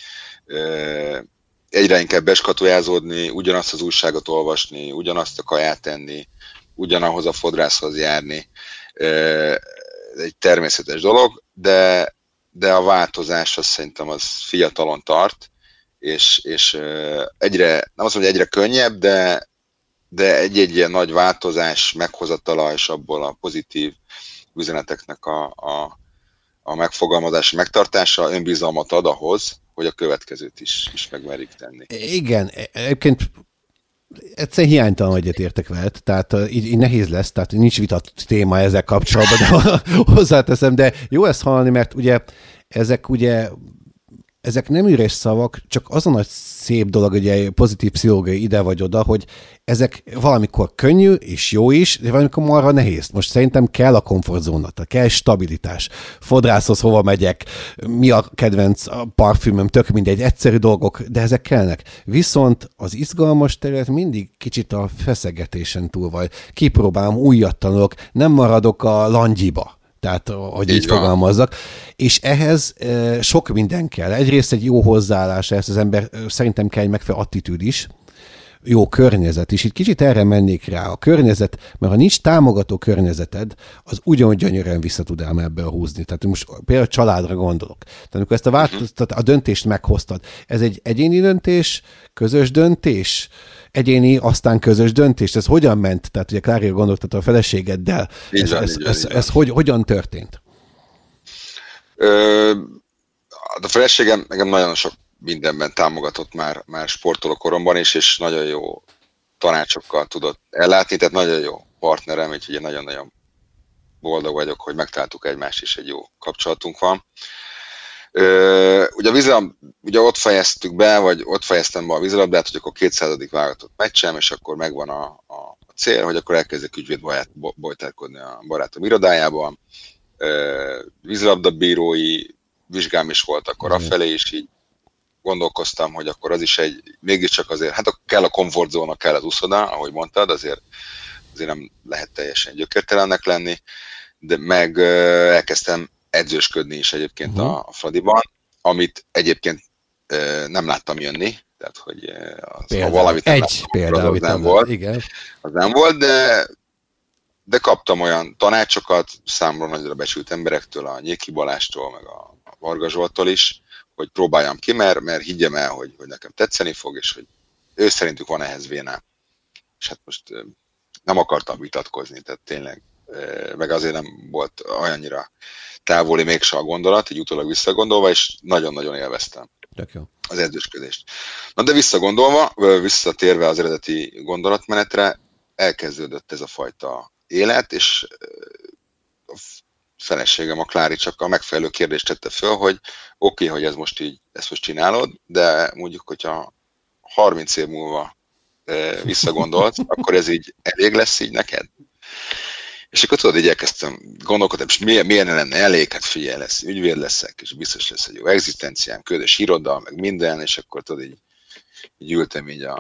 Egyre inkább beskatujázódni, ugyanazt az újságot olvasni, ugyanazt a kaját enni, ugyanahoz a fodrászhoz járni. Egy természetes dolog, de, de a változás az szerintem az fiatalon tart, és, és egyre, nem azt mondom, hogy egyre könnyebb, de de egy-egy ilyen nagy változás meghozatala és abból a pozitív üzeneteknek a, a, a megfogalmazása, megtartása önbizalmat ad ahhoz, hogy a következőt is, is megmerik tenni. Igen, egyébként egyszerűen hiánytalan egyetértek veled, tehát így, így nehéz lesz, tehát nincs vitat téma ezzel kapcsolatban, de hozzáteszem, de jó ezt hallani, mert ugye ezek ugye ezek nem üres szavak, csak az a nagy szép dolog, ugye pozitív pszichológiai ide vagy oda, hogy ezek valamikor könnyű és jó is, de valamikor marha nehéz. Most szerintem kell a komfortzóna, kell stabilitás. Fodrászhoz hova megyek, mi a kedvenc a parfümöm, tök mindegy, egyszerű dolgok, de ezek kellnek. Viszont az izgalmas terület mindig kicsit a feszegetésen túl vagy. Kipróbálom, újat tanulok, nem maradok a langyiba. Tehát, hogy így, így fogalmazzak. És ehhez e, sok minden kell. Egyrészt egy jó hozzáállás, ezt az ember szerintem kell egy megfelelő attitűd is, jó környezet is. Itt kicsit erre mennék rá. A környezet, mert ha nincs támogató környezeted, az ugyanúgy gyönyörűen vissza tud ám ebből húzni. Tehát most például családra gondolok. Tehát amikor ezt a, vált, a döntést meghoztad, ez egy egyéni döntés, közös döntés, egyéni, aztán közös döntés. Ez hogyan ment? Tehát ugye Klária gondoltad a feleségeddel. Ez, van, ez, van, ez, ez hogy, hogyan történt? Ö, a feleségem nekem nagyon sok mindenben támogatott már, már sportoló koromban is, és nagyon jó tanácsokkal tudott ellátni, tehát nagyon jó partnerem, úgyhogy én nagyon-nagyon boldog vagyok, hogy megtaláltuk egymást, és egy jó kapcsolatunk van. Ö, ugye a vízilab, ugye ott fejeztük be, vagy ott fejeztem be a vízilabdát, hogy akkor kétszázadik válogatott meccsem, és akkor megvan a, a, a cél, hogy akkor elkezdek ügyvédbojtálkodni a barátom irodájában. Ö, vízilabdabírói vizsgám is volt akkor afelé, és így gondolkoztam, hogy akkor az is egy, mégiscsak azért, hát kell a komfortzóna, kell az úszoda, ahogy mondtad, azért, azért nem lehet teljesen gyökértelennek lenni, de meg elkezdtem edzősködni is egyébként uh-huh. a Fradiban, amit egyébként nem láttam jönni, tehát hogy az, ha valamit nem egy példa, az nem volt, igen. az nem volt, de, de kaptam olyan tanácsokat számomra nagyra becsült emberektől, a Nyéki Balástól, meg a Varga Zsolttól is, hogy próbáljam ki, mert, mert higgyem el, hogy, hogy nekem tetszeni fog, és hogy ő szerintük van ehhez vénám. És hát most nem akartam vitatkozni, tehát tényleg, meg azért nem volt olyannyira távoli mégse a gondolat, így utólag visszagondolva, és nagyon-nagyon élveztem az edzősködést. Na de visszagondolva, visszatérve az eredeti gondolatmenetre, elkezdődött ez a fajta élet, és a feleségem, a Klári csak a megfelelő kérdést tette föl, hogy oké, okay, hogy ez most így, ezt most csinálod, de mondjuk, hogyha harminc év múlva e, visszagondolsz, akkor ez így elég lesz így neked? És akkor tudod, így elkezdtem gondolkodni, és milyen, milyen lenne elég, hát figyelj, lesz, ügyvéd leszek, és biztos lesz egy jó egzisztenciám, ködös iroda, meg minden, és akkor tudod, így, így ültem így a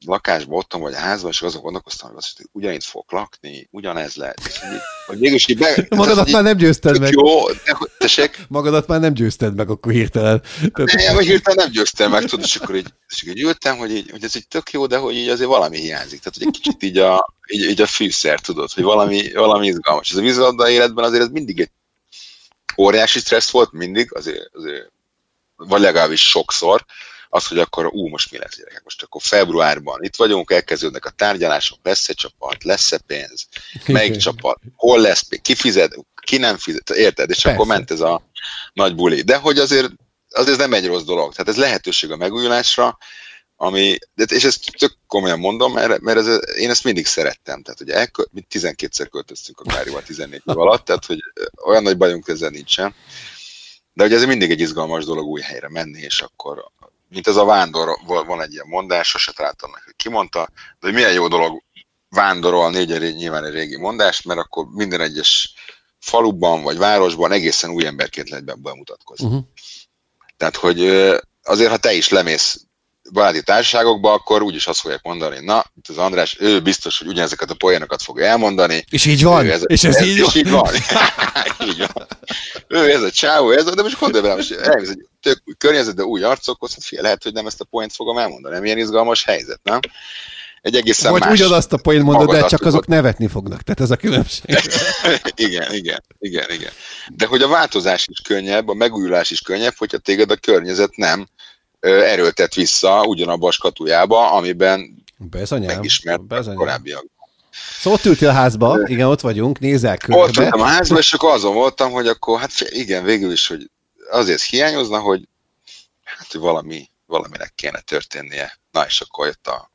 lakásban, otthon vagy a házban, és azon gondolkoztam, hogy azt, hogy ugyanitt fogok lakni, ugyanez lehet. És így, hogy mégis így be... Magadat már nem győzted meg. Jó, de, tessék? Magadat már nem győzted meg, akkor hirtelen. Tehát... Vagy hirtelen nem győztem meg, tudod, és akkor így, és így ültem, hogy, így, hogy ez így tök jó, de hogy így azért valami hiányzik. Tehát, hogy egy kicsit így a, így, így a fűszer, tudod, hogy valami, valami izgalmas. Ez a vízilabda életben azért ez mindig egy óriási stressz volt, mindig, azért, azért vagy legalábbis sokszor, az, hogy akkor, ú, most mi lesz, gyerekek, most akkor februárban itt vagyunk, elkezdődnek a tárgyalások, lesz-e csapat, lesz-e pénz, melyik csapat, hol lesz pénz, ki fizet, ki nem fizet, érted? És Persze. akkor ment ez a nagy buli. De hogy azért, azért nem egy rossz dolog, tehát ez lehetőség a megújulásra, ami, és ezt tök komolyan mondom, mert, mert ez, én ezt mindig szerettem, tehát ugye elkö, mi tizenkétszer költöztünk a Kárival tizennégy év alatt, tehát hogy olyan nagy bajunk ezzel nincsen, de ugye ez mindig egy izgalmas dolog új helyre menni, és akkor mint ez a vándor, van egy ilyen mondás, sose találtam meg, hogy ki mondta, de hogy milyen jó dolog vándorolni, ugye nyilván egy régi mondás, mert akkor minden egyes faluban vagy városban egészen új emberként lehet bemutatkozni. Uh-huh. Tehát, hogy azért, ha te is lemész baráti társaságokba, akkor úgyis azt fogják mondani, na, itt az András, ő biztos, hogy ugyanezeket a poénokat fogja elmondani. És így van, ez, és ez, ez így, és így van. Így van. Ő ez a csávó, ez a, de most gondolj bele, most elmész egy tök új környezet, de új arcokhoz, hát fél, lehet, hogy nem ezt a poént fogom elmondani, milyen izgalmas helyzet, nem? Egy egészen vagy más... Vagy ugyanazt a poént mondod, de csak azok nevetni fognak, tehát ez a különbség. igen, igen, igen, igen. De hogy a változás is könnyebb, a megújulás is könnyebb, hogyha téged a környezet nem erőltet vissza ugyanabba a skatujába, amiben Bezanyám, megismert bezanyám. korábbiak. Szóval ott ültél a házba, igen, ott vagyunk, nézel körbe. Ott ültem a házba, és akkor azon voltam, hogy akkor, hát igen, végül is, hogy azért hiányozna, hogy hát valami, valaminek kéne történnie. Na, és akkor jött a,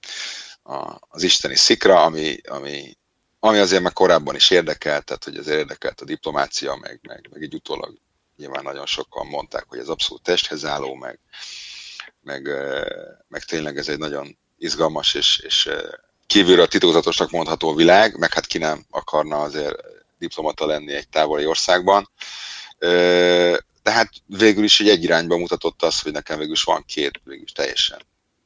a, az isteni szikra, ami, ami, ami azért meg korábban is érdekelt, tehát hogy azért érdekelt a diplomácia, meg, meg, meg így utólag nyilván nagyon sokan mondták, hogy ez abszolút testhez álló, meg, meg, meg tényleg ez egy nagyon izgalmas és, és kívülről titokzatosnak mondható világ, meg hát ki nem akarna azért diplomata lenni egy távoli országban. De hát végül is egy irányba mutatott az, hogy nekem végül is van két végül is teljesen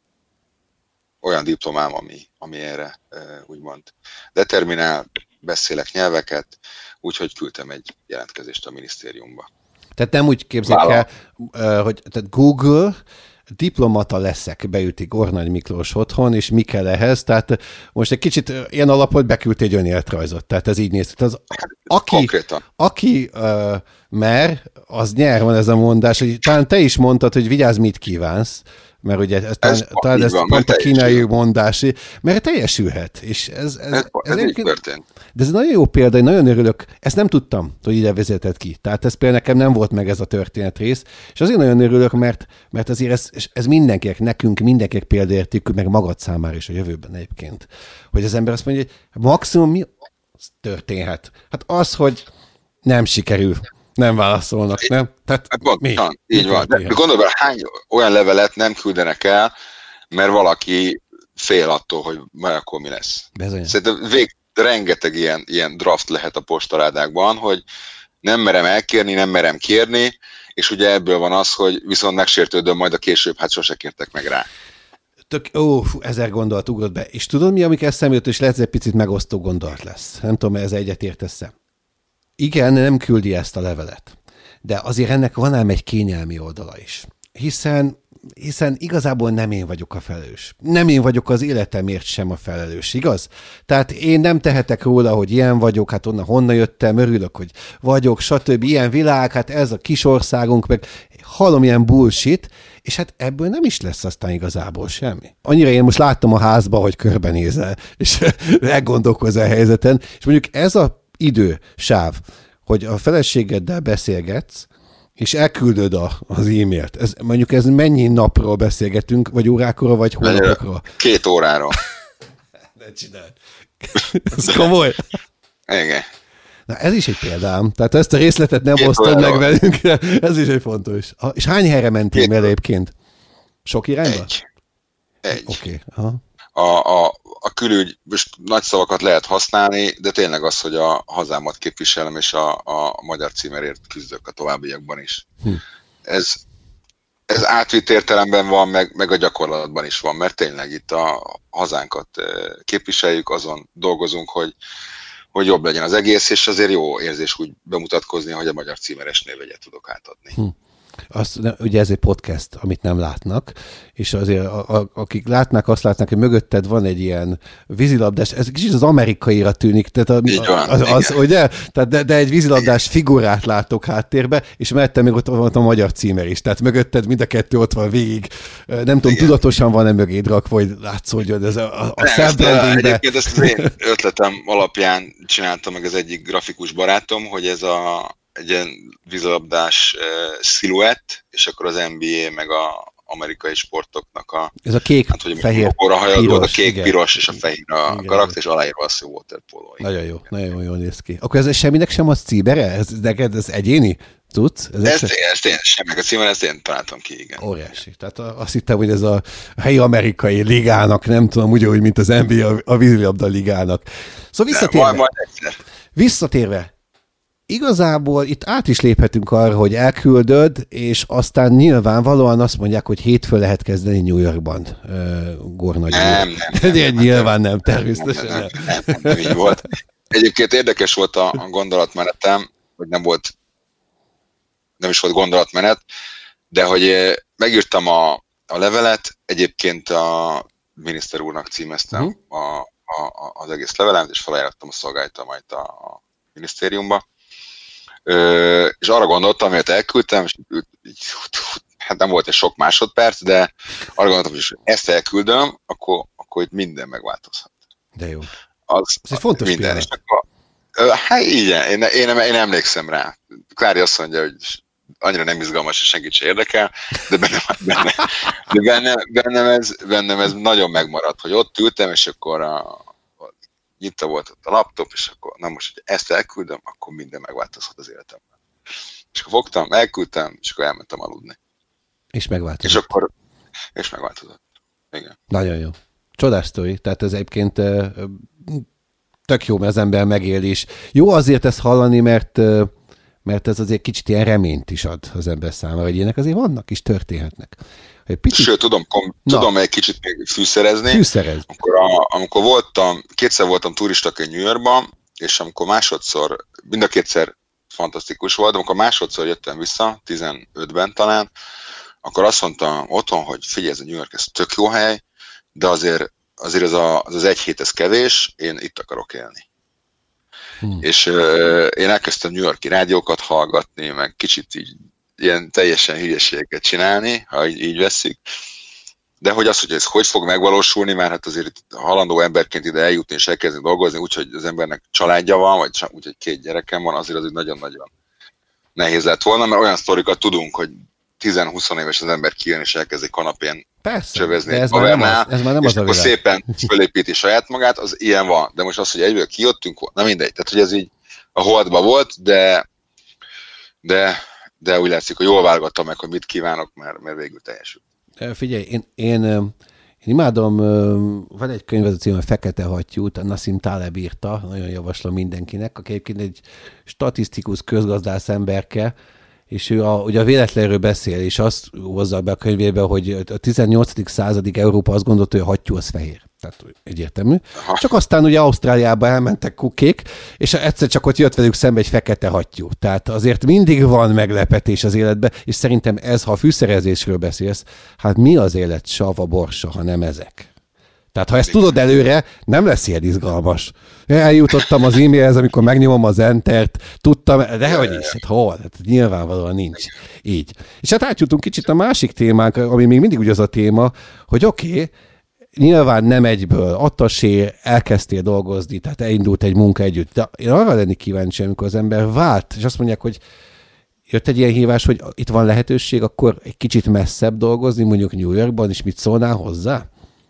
olyan diplomám, ami, ami erre úgymond determinál, beszélek nyelveket, úgyhogy küldtem egy jelentkezést a minisztériumba. Tehát nem úgy képzeljük el, hogy tehát Google diplomata leszek, beüti Gornagy Miklós otthon, és mi kell ehhez, tehát most egy kicsit ilyen alapot beküldte egy önéletrajzot, tehát ez így néz. Tehát az, aki, aki uh, mer, az nyer, van ez a mondás, hogy talán te is mondtad, hogy vigyázz, mit kívánsz, mert ugye ez, talán, ez, talán ez van, pont a kínai mondás, mert teljesülhet. És ez, ez, ez, ez, ez történt. De ez nagyon jó példa, én nagyon örülök, ezt nem tudtam, hogy ide vezetett ki. Tehát ez például nekem nem volt meg ez a történet rész, és azért nagyon örülök, mert, mert azért ez, ez mindenkinek, nekünk mindenkinek példaértékű, meg magad számára is a jövőben egyébként. Hogy az ember azt mondja, hogy maximum mi történhet? Hát az, hogy nem sikerül. Nem válaszolnak, nem? Tehát hát van, mi? Van, így mi van. De gondolj bele, hány olyan levelet nem küldenek el, mert valaki fél attól, hogy majd akkor mi lesz. Bezony. Szerintem vég, rengeteg ilyen, ilyen draft lehet a postaládákban, hogy nem merem elkérni, nem merem kérni, és ugye ebből van az, hogy viszont megsértődöm majd a később, hát sose kértek meg rá. Tök, ó, fú, ezer gondolat ugrott be. És tudod mi, amik eszembe jött, és lehet, egy picit megosztó gondolat lesz. Nem tudom, ez egyet értesz-e. Igen, nem küldi ezt a levelet, de azért ennek van ám egy kényelmi oldala is. Hiszen, hiszen igazából nem én vagyok a felelős. Nem én vagyok az életemért sem a felelős, igaz? Tehát én nem tehetek róla, hogy ilyen vagyok, hát onnan honnan jöttem, örülök, hogy vagyok, stb. Ilyen világ, hát ez a kis országunk, meg hallom ilyen bullshit, és hát ebből nem is lesz aztán igazából semmi. Annyira én most láttam a házba, hogy körbenézel, és elgondolkozol a helyzeten, és mondjuk ez a idő, sáv, hogy a feleségeddel beszélgetsz, és elküldöd a, az e-mailt. Ez, mondjuk ez mennyi napról beszélgetünk, vagy órákról, vagy hónapokról? Két óráról. Ne csináld. Ez komoly. Igen. Na ez is egy példám. Tehát ezt a részletet nem Két osztod meg velünk. Ez is egy fontos. És hány helyre mentél el egyébként? Sok irányba? Egy. Egy. Oké. Okay. A, a, a külügy, most nagy szavakat lehet használni, de tényleg az, hogy a hazámat képviselem, és a, a magyar címerért küzdök a továbbiakban is. Hm. Ez Ez átvitt értelemben van, meg, meg a gyakorlatban is van, mert tényleg itt a hazánkat képviseljük, azon dolgozunk, hogy, hogy jobb legyen az egész, és azért jó érzés úgy bemutatkozni, hogy a magyar címeres névjegyet tudok átadni. Hm. Az, ugye ez egy podcast, amit nem látnak, és azért a, a, akik látnák, azt látnák, hogy mögötted van egy ilyen vízilabdás, ez kicsit az amerikaira tűnik, tehát a, van, az, az, ugye? Tehát de, de egy vízilabdás figurát látok háttérbe, és mellette még ott van a magyar címer is, tehát mögötted mind a kettő ott van végig, nem tudom, igen. Tudatosan van-e mögéd rakva, vagy látszódjon ez a, a self-brandingbe. Egyébként ezt az én ötletem alapján csinálta meg az egyik grafikus barátom, hogy ez a egy ilyen vízilabdás uh, sziluett, és akkor az en bé á meg a amerikai sportoknak a... Ez a kék, hát, hogy fehér, piros. A kék, igen. Piros és a fehér a igen. karakter, és aláírva az, hogy waterpolo. Nagyon jó, igen. Nagyon jól néz ki. Akkor ez semminek sem az címere? Ez neked ez egyéni? Tudsz? Ez ezt, se... ezt én, semminek a címere, ezt én találtam ki, igen. Óriási. Tehát azt hittem, hogy ez a helyi amerikai ligának, nem tudom, ugyanúgy, mint az en bé á a, a vízilabda ligának. Szóval visszatérve. Majd, majd egyszer. Visszatérve. Igazából itt át is léphetünk arra, hogy elküldöd, és aztán nyilvánvalóan azt mondják, hogy hétfőn lehet kezdeni New Yorkban. Uh, Gornagy. Nem, nem, nem, nem. Nyilván nem, természetesen nem. Nem, nem, nem, nem így volt. Egyébként érdekes volt a, a gondolatmenetem, hogy nem volt, nem is volt gondolatmenet, de hogy megírtam a, a levelet, egyébként a miniszter úrnak címeztem uh-huh. a, a, az egész levelet, és felajánlottam a szolgáltalmait a, a minisztériumba. Ö, és arra gondoltam, amit elküldtem, és így, hát nem volt egy sok másodperc, de arra gondoltam, hogy ezt elküldöm, akkor, akkor itt minden megváltozhat. De jó. Az, Ez egy fontos minden. pillanat. Akkor, ö, hát igen, én, én, én, én emlékszem rá. Klári azt mondja, hogy annyira nem izgalmas, és senkit se érdekel, de bennem, benne, de bennem, bennem, ez, bennem ez nagyon megmaradt, hogy ott ültem, és akkor a nyitva volt ott a laptop, és akkor, na most, hogy ezt elküldöm, akkor minden megváltozhat az életemben. És akkor fogtam, elküldtem, és akkor elmentem aludni. És megváltozott. És akkor, és megváltozott. Igen. Nagyon jó. Csodás sztori. Tehát ez egyébként tök jó, mert az ember megél is. Jó azért ezt hallani, mert, mert ez azért kicsit ilyen reményt is ad az ember számára, hogy ilyenek azért vannak is, történhetnek. Picit... Sőt, tudom, kom, tudom egy kicsit még fűszerezni. Fűszerez. Amikor, a, amikor voltam, kétszer voltam turistaként New Yorkban, és amikor másodszor, mind a kétszer fantasztikus volt, amikor másodszor jöttem vissza, tizenötben talán, akkor azt mondtam otthon, hogy figyelj, ez a New York, ez tök jó hely, de azért, azért az, a, az az egy hét, ez kevés, én itt akarok élni. Hmm. És uh, én elkezdtem New Yorki rádiókat hallgatni, meg kicsit így ilyen teljesen hülyeségeket csinálni, ha így, így veszik. De hogy az, hogy ez hogy fog megvalósulni, már hát azért halandó emberként ide eljutni és elkezdeni dolgozni, úgyhogy az embernek családja van, vagy úgyhogy két gyerekem van, azért az nagyon-nagyon nehéz lett volna, mert olyan sztorikat tudunk, hogy tíz-húsz éves az ember kijön és elkezd egy kanapén Persze, csövezni ez, már nem az, ez már nem és az a akkor világ. Szépen fölépíti saját magát, az ilyen van. De most az, hogy egyből kijöttünk, na mindegy. Tehát, hogy ez így a holdba volt, de de de úgy látszik, hogy jól válogattam meg, hogy mit kívánok, mert, mert végül teljesült. Figyelj, én, én, én imádom, van egy könyv, az a cím, hogy Fekete hattyút, a Nassim Taleb írta, nagyon javaslom mindenkinek, aki egyébként egy statisztikus közgazdász emberke, és ő a, ugye a véletlenről beszél, és azt hozza be a könyvébe, hogy a tizennyolcadik századig Európa azt gondolta, hogy a hattyú az fehér. Tehát egyértelmű. Aha. Csak aztán ugye Ausztráliába elmentek kukék, és egyszer csak ott jött velük szembe egy fekete hattyú. Tehát azért mindig van meglepetés az életben, és szerintem ez, ha a fűszerezésről beszélsz, hát mi az élet sava, borsa, ha nem ezek? Tehát ha ezt tudod előre, nem lesz ilyen izgalmas. Eljutottam az e-mailhez, amikor megnyomom az Entert, tudtam, de hogy is, hát hol? Hát nyilvánvalóan nincs. Így. És hát átjutunk kicsit a másik témánk, ami még mindig ugyanaz a téma, hogy oké, okay, nyilván nem egyből, attasé, elkezdtél dolgozni, tehát elindult egy munka együtt. De én arra lenni kíváncsi, amikor az ember vált, és azt mondják, hogy jött egy ilyen hívás, hogy itt van lehetőség, akkor egy kicsit messzebb dolgozni, mondjuk New Yorkban, és mit szólnál hozzá?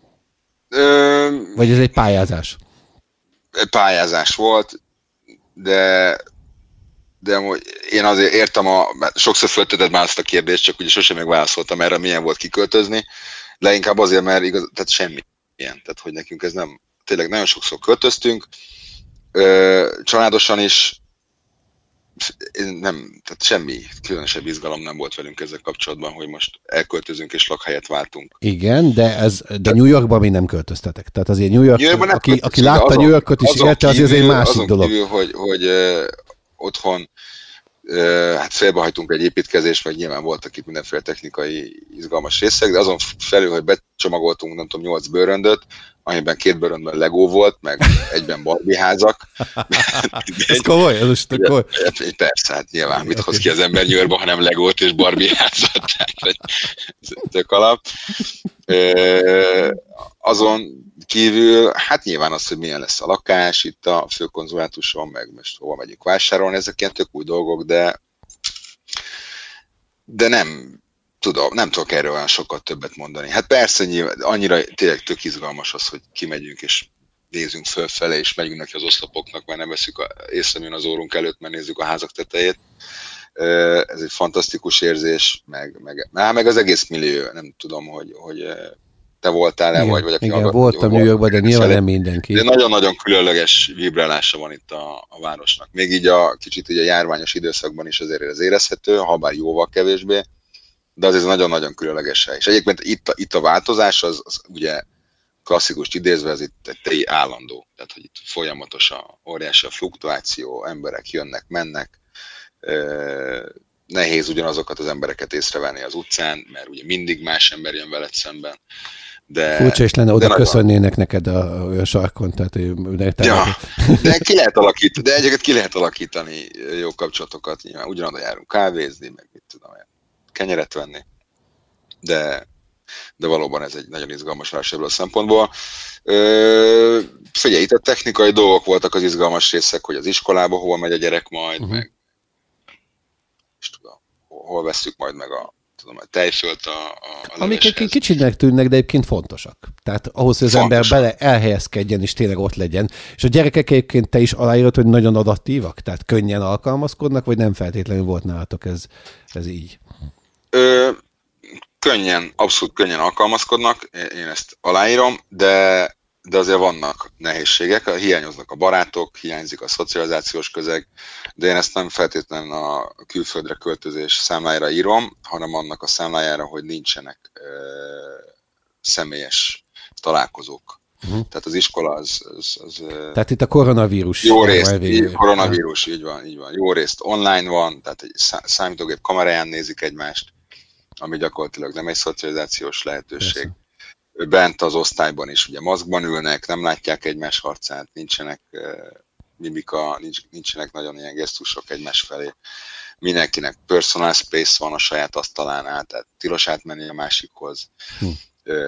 Ö... Vagy ez egy pályázás? Egy pályázás volt, de, de én azért értem, a, sokszor föltetted már azt a kérdést, csak ugye sosem megválaszoltam erre, milyen volt kiköltözni, de inkább azért, mert igaz, tehát semmi ilyen, tehát hogy nekünk ez nem, tényleg nagyon sokszor költöztünk, ö, családosan is, nem, tehát semmi különösebb izgalom nem volt velünk ezzel kapcsolatban, hogy most elköltözünk és lakhelyet váltunk. Igen, de, ez, de New Yorkban mi nem költöztetek. Tehát azért New York, New aki, aki látta azon, New Yorkot is érte, azért egy másik azon dolog. Kívül, hogy, hogy uh, otthon uh, hát félbehajtunk egy építkezést, meg nyilván voltak itt mindenféle technikai izgalmas részek, de azon felül, hogy becsomagoltunk, nem tudom, nyolc bőröndöt, amiben két bőröndben Lego volt, meg egyben Barbie házak. Ez komoly? Ez most komoly? Persze, hát nyilván mit hoz ki az ember New Yorkba, hanem Legót és Barbie házat. Ez tök alap. Azon kívül, hát nyilván az, hogy milyen lesz a lakás itt a főkonzulátuson, meg most hova megyünk vásárolni, ezek ilyen tök új dolgok, de de nem tudom, nem tudok erről olyan sokkal többet mondani. Hát persze, nyilván, annyira tényleg tök izgalmas az, hogy kimegyünk és nézünk fölfele, és megyünk neki az oszlopoknak, mert nem veszük észre az órunk előtt, mert nézzük a házak tetejét. Ez egy fantasztikus érzés, meg, meg, meg az egész millió, nem tudom, hogy, hogy te voltál-e, igen, vagy, vagy aki igen, hallgat, voltam New Yorkban, de nyilván nem mindenki. De nagyon-nagyon különleges vibrálása van itt a, a városnak. Még így a kicsit így a járványos időszakban is azért ez érezhető, ha bár jóval kevésbé, de az ez nagyon-nagyon különleges hely. És egyébként itt a, itt a változás, az, az ugye klasszikus idézve, ez itt egy állandó. Tehát, hogy itt folyamatos a óriási a fluktuáció, emberek jönnek, mennek, nehéz ugyanazokat az embereket észrevenni az utcán, mert ugye mindig más ember jön veled szemben. De, furcsa is lenne, oda nagyon... köszönnének neked a, a sarkon, tehát... De, ja, de ki lehet alakítani, de egyébként ki lehet alakítani jó kapcsolatokat, nyilván ugyanoda járunk kávézni, meg mit tudom, kenyeret venni, de, de valóban ez egy nagyon izgalmas város ebből a szempontból. Ö, figyelj, itt a technikai dolgok voltak az izgalmas részek, hogy az iskolába hova megy a gyerek majd, uh-huh. meg és tudom, hol vesszük majd meg a, tudom, a tejfölt a, a amik egy kicsinek tűnnek, de egyébként fontosak. Tehát ahhoz, hogy az fontosak. Ember bele elhelyezkedjen, és tényleg ott legyen. És a gyerekek egyébként te is aláírod, hogy nagyon adattívak? Tehát könnyen alkalmazkodnak, vagy nem feltétlenül volt nálatok ez, ez így? Ö, könnyen, abszolút könnyen alkalmazkodnak, én ezt aláírom, de, de azért vannak nehézségek, hiányoznak a barátok, hiányzik a szocializációs közeg, de én ezt nem feltétlenül a külföldre költözés számlájára írom, hanem annak a számlájára, hogy nincsenek ö, személyes találkozók. Uh-huh. Tehát az iskola az... az, az tehát itt a koronavírus. Jó részt, így, koronavírus, így van, így van. Jó részt online van, tehát egy számítógép kameráján nézik egymást, ami gyakorlatilag nem egy szocializációs lehetőség. Persze. Bent az osztályban is ugye maszkban ülnek, nem látják egymás arcát, nincsenek uh, mimika, nincs, nincsenek nagyon ilyen gesztusok egymás felé. Mindenkinek personal space van a saját asztalánál, tehát tilos átmenni a másikhoz. Hm. Uh,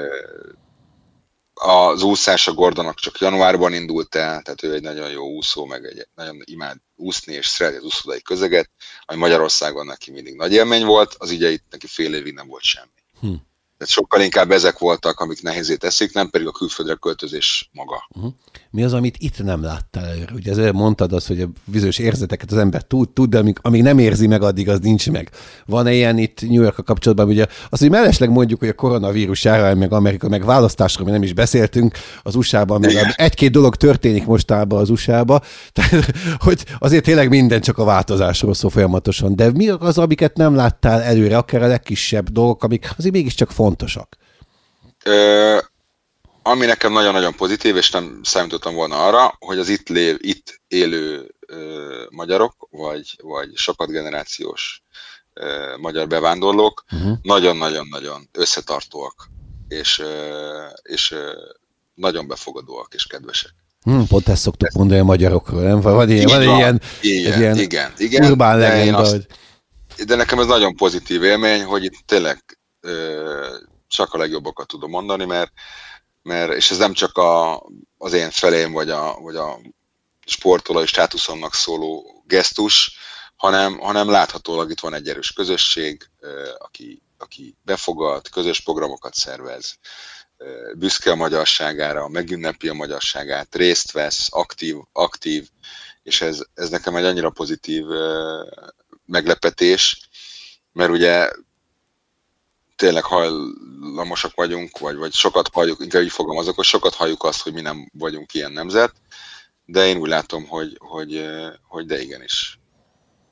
az úszás a Gordonnak csak januárban indult el, tehát ő egy nagyon jó úszó, meg egy nagyon imád úszni, és szereti az úszodai közeget, ami Magyarországon neki mindig nagy élmény volt, az ugye itt neki fél évig nem volt semmi. Hm. Tehát sokkal inkább ezek voltak, amik nehézé teszik, nem pedig a külföldre költözés maga. Uh-huh. Mi az, amit itt nem láttál előre? Ugye ezért mondtad azt, hogy a bizonyos érzeteket az ember tud, tud, de amíg, amíg nem érzi meg, addig az nincs meg. Van-e ilyen itt New York-a kapcsolatban? Ugye azt, hogy mellesleg mondjuk, hogy a koronavírus járvány, meg Amerika, meg választásról, mi nem is beszéltünk, az u es á-ban, meg egy-két dolog történik mostában az u es á-ban, tehát hogy azért tényleg minden csak a változásról szól folyamatosan. De mi az, amiket nem láttál előre, akár a legkisebb dolgok, amik azért mégiscsak fontosak? Ö, ami nekem nagyon-nagyon pozitív, és nem számítottam volna arra, hogy az itt, lév, itt élő ö, magyarok, vagy, vagy sokat generációs ö, magyar bevándorlók uh-huh. nagyon-nagyon-nagyon összetartóak, és, ö, és ö, nagyon befogadóak és kedvesek. Hmm, pont ezt szoktuk ezt mondani a magyarokról, nem? Van ilyen, van van. ilyen, igen, ilyen igen, igen, urbán legenda. Azt, de nekem ez nagyon pozitív élmény, hogy itt tényleg ö, csak a legjobbakat tudom mondani, mert, mert és ez nem csak a, az én felém, vagy a, vagy a sportolói státuszomnak szóló gesztus, hanem, hanem láthatólag itt van egy erős közösség, aki, aki befogad, közös programokat szervez, büszke a magyarságára, megünnepi a magyarságát, részt vesz, aktív, aktív, és ez, ez nekem egy annyira pozitív meglepetés, mert ugye tényleg hajlamosak vagyunk, vagy, vagy sokat halljuk, inkább így fogalmazok, hogy sokat halljuk azt, hogy mi nem vagyunk ilyen nemzet, de én úgy látom, hogy, hogy, hogy de igenis.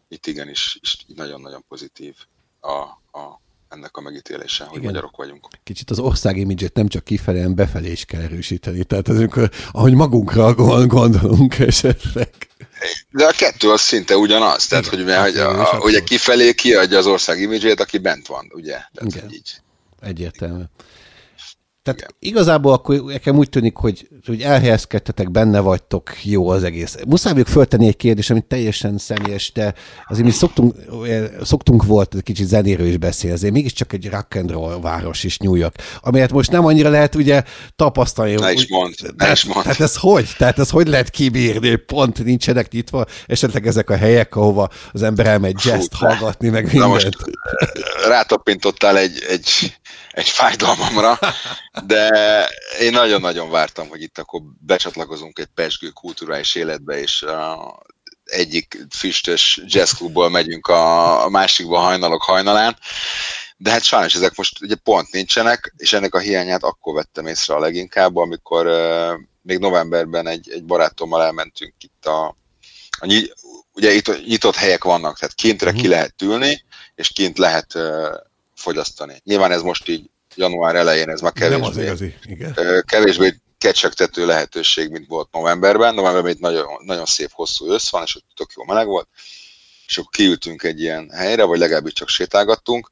itt igenis is nagyon-nagyon pozitív a, a, ennek a megítélése, hogy igen, magyarok vagyunk. Kicsit az ország imidzsét nem csak kifelé, hanem befelé is kell erősíteni. Tehát az, amikor, ahogy magunkra gondolunk esetleg. De a kettő az szinte ugyanaz. Tehát, igen, hogy, mert, hát, hogy a, ugye kifelé kiadja az ország imidzsét, aki bent van, ugye? Tehát, igen, így. Egyértelmű. Tehát igen, igazából akkor nekem úgy tűnik, hogy, hogy elhelyezkedtetek, benne vagytok, jó az egész. Muszáj vagyok föltenni egy kérdést, amit teljesen személyes, de azért mi szoktunk, szoktunk volt egy kicsit zenéről is beszélni, azért mégiscsak egy rock and roll város is New York, amelyet most nem annyira lehet ugye tapasztalni. Ne is mondd, ne is mondd. Tehát ez hogy? Tehát ez hogy lehet kibírni? Pont nincsenek nyitva esetleg ezek a helyek, ahova az ember elmegy jazzt hallgatni, meg mindent. Na most rátapintottál egy, egy egy fájdalmamra, de én nagyon-nagyon vártam, hogy itt akkor becsatlakozunk egy pezsgő kulturális életbe, és a egyik füstös jazzklubból megyünk a másikba hajnalok hajnalán, de hát sajnos ezek most ugye pont nincsenek, és ennek a hiányát akkor vettem észre a leginkább, amikor uh, még novemberben egy, egy barátommal elmentünk itt a, a ny- ugye itt nyitott helyek vannak, tehát kintre ki lehet ülni, és kint lehet uh, fogyasztani. Nyilván ez most így január elején, ez már kevésbé, igazi, igen. kevésbé kecsegtető lehetőség, mint volt novemberben. Novemberben itt nagyon, nagyon szép hosszú ősz van, és ott tök jó meleg volt, és akkor kiültünk egy ilyen helyre, vagy legalábbis csak sétálgattunk,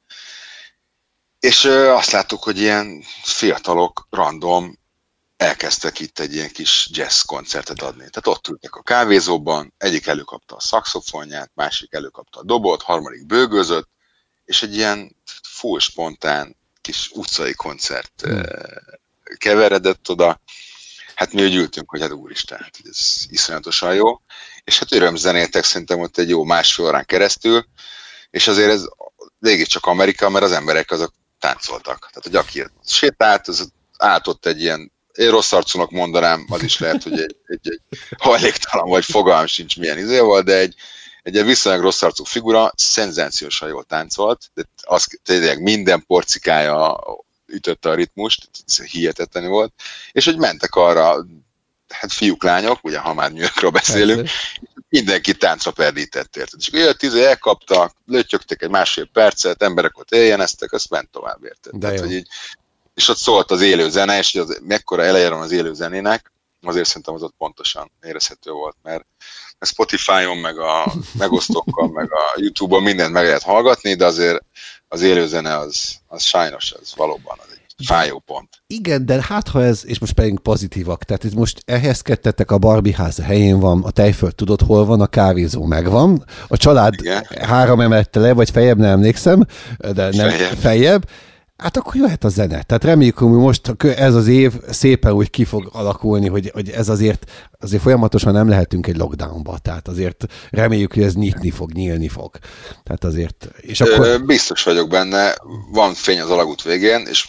és azt láttuk, hogy ilyen fiatalok random elkezdtek itt egy ilyen kis jazz koncertet adni. Tehát ott ültek a kávézóban, egyik előkapta a szaxofonját, másik előkapta a dobot, harmadik bőgözött, és egy ilyen full spontán kis utcai koncert hmm. keveredett oda. Hát mi úgy ültünk, hogy hát úristen, hát ez iszonyatosan jó. És hát örömzenéltek szerintem ott egy jó másfél órán keresztül, és azért ez végig csak Amerika, mert az emberek azok táncoltak. Tehát, hogy aki sétált, az állt ott egy ilyen, én rossz arcúnak mondanám, az is lehet, hogy egy, egy, egy hajléktalan vagy fogalm sincs milyen izé volt, de egy Egy ilyen viszonylag rossz arcú figura, szenzációsan jól táncolt, de az tényleg minden porcikája ütötte a ritmust, ez hihetetlen volt, és hogy mentek arra, hát fiúk, lányok, ugye ha már New Yorkról beszélünk, mindenki táncra perdített, érted. És akkor jött tíz, elkaptak, lötyögtek egy másfél percet, emberek ott éljeneztek, azt ment tovább, érted. Tehát, hogy így, és ott szólt az élő zene, és az, mekkora eleje van az élő zenének, azért szerintem az ott pontosan érezhető volt, mert a Spotify-on, meg a megosztókkal, meg a YouTube-on mindent meg lehet hallgatni, de azért az élőzene az, az sajnos, az valóban az egy fájó pont. Igen, de hát ha ez, és most pedig pozitívak, tehát itt most elhelyezkedtetek, a Barbie ház helyén van, a Tejföld tudod hol van, a kávézó megvan, a család igen, három emelete le, vagy feljebb, nem emlékszem, de nem feljebb. feljebb. Hát akkor jöhet a zene. Tehát reméljük, hogy most ez az év szépen úgy ki fog alakulni, hogy, hogy ez azért, azért folyamatosan nem lehetünk egy lockdownba. Tehát azért reméljük, hogy ez nyitni fog, nyílni fog. Tehát azért... És akkor... Biztos vagyok benne, van fény az alagút végén, és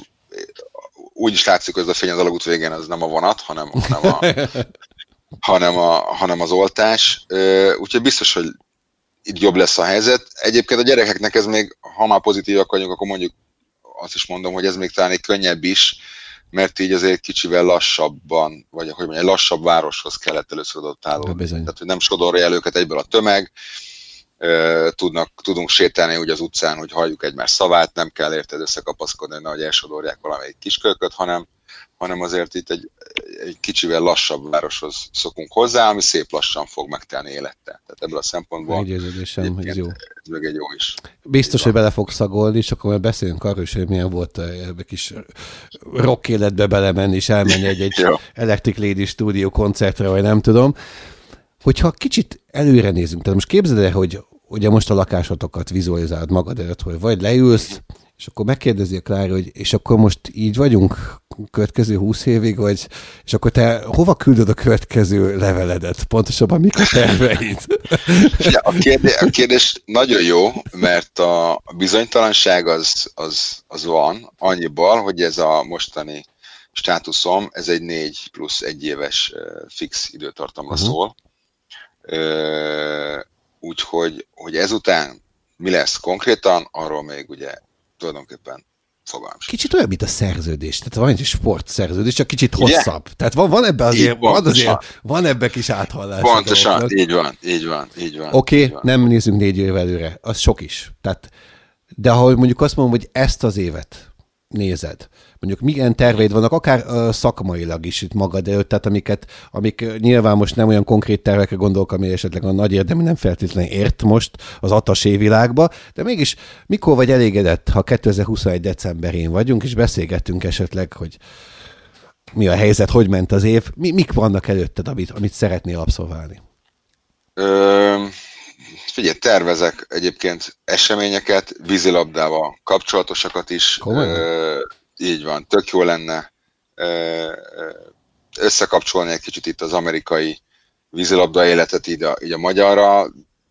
úgy is látszik, hogy ez a fény az alagút végén az nem a vonat, hanem, hanem, a, hanem, a, hanem az oltás. Úgyhogy biztos, hogy itt jobb lesz a helyzet. Egyébként a gyerekeknek ez még, ha már pozitívak vagyunk, akkor mondjuk azt is mondom, hogy ez még talán egy könnyebb is, mert így azért kicsivel lassabban, vagy hogy mondjam, egy lassabb városhoz kellett először adaptálódni. Tehát, hogy nem sodorja el őket egyből a tömeg, tudnak, tudunk sétálni úgy az utcán, hogy halljuk egymás szavát, nem kell érted összekapaszkodni, hogy elsodorják valamelyik kiskölköt, hanem, hanem azért itt egy, egy kicsivel lassabb városhoz szokunk hozzá, ami szép lassan fog megtelni élettel. Tehát ebből a szempontból meggyőződésem, ez jó. Ez meg egy jó is. Biztos, hogy bele fog szagolni, és akkor majd beszélünk arról is, hogy milyen volt egy kis rock életbe belemenni, és elmenni egy-egy Electric Lady Studio koncertre, vagy nem tudom. Hogyha kicsit előre nézünk, tehát most képzeld el, hogy ugye most a lakásotokat vizualizálod magad előtt, hogy vagy leülsz, és akkor megkérdezi a Klári, hogy és akkor most így vagyunk következő húsz évig, vagy, és akkor te hova küldöd a következő leveledet? Pontosabban mik a terveid? A kérdés, a kérdés nagyon jó, mert a bizonytalanság az, az, az van annyiban, hogy ez a mostani státuszom, ez egy négy plusz egy éves fix időtartamra uh-huh. szól. Úgyhogy hogy ezután mi lesz konkrétan, arról még ugye tulajdonképpen fogalmam. Kicsit olyan, mint a szerződés. Tehát van egy sportszerződés, csak kicsit hosszabb. Ugye? Tehát van, van ebben azért, van, azért, van ebben kis áthallás. Pontosan, így van, így van, így van. Oké, okay, nem nézzünk négy év előre, az sok is. Tehát, de ha mondjuk azt mondom, hogy ezt az évet nézed, mondjuk milyen terveid vannak, akár uh, szakmailag is itt magad előtt, tehát amiket, amik uh, nyilván most nem olyan konkrét tervekre gondolok, ami esetleg a nagy érdemi nem feltétlenül ért most az atasé világba, de mégis mikor vagy elégedett, ha kétezer-huszonegy decemberén vagyunk, és beszélgettünk esetleg, hogy mi a helyzet, hogy ment az év, mi, mik vannak előtted, amit, amit szeretnél abszolválni? Ö, figyelj, tervezek egyébként eseményeket, vízilabdával kapcsolatosakat is. Ö, így van, tök jó lenne ö, összekapcsolni egy kicsit itt az amerikai vízilabda életet így a, így a magyarra.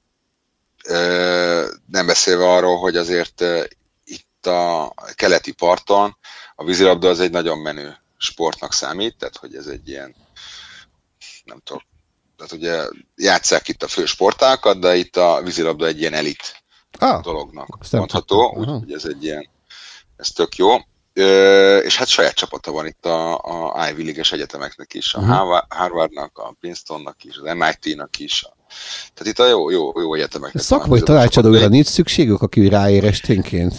Ö, nem beszélve arról, hogy azért ö, itt a keleti parton a vízilabda az egy nagyon menő sportnak számít, tehát hogy ez egy ilyen, nem tudom, tehát ugye játsszák itt a fő sportákat, de itt a vízilabda egy ilyen elit ah, dolognak mondható, úgyhogy ez egy ilyen, ez tök jó. Ö, és hát saját csapata van itt a, a Ivy League-es egyetemeknek is, a uh-huh. Harvardnak, a Princetonnak is, az em i té-nak is. Tehát itt a jó, jó, jó egyetemeknek. Szakmai tanácsadóra nincs szükségük, aki ráér esténként.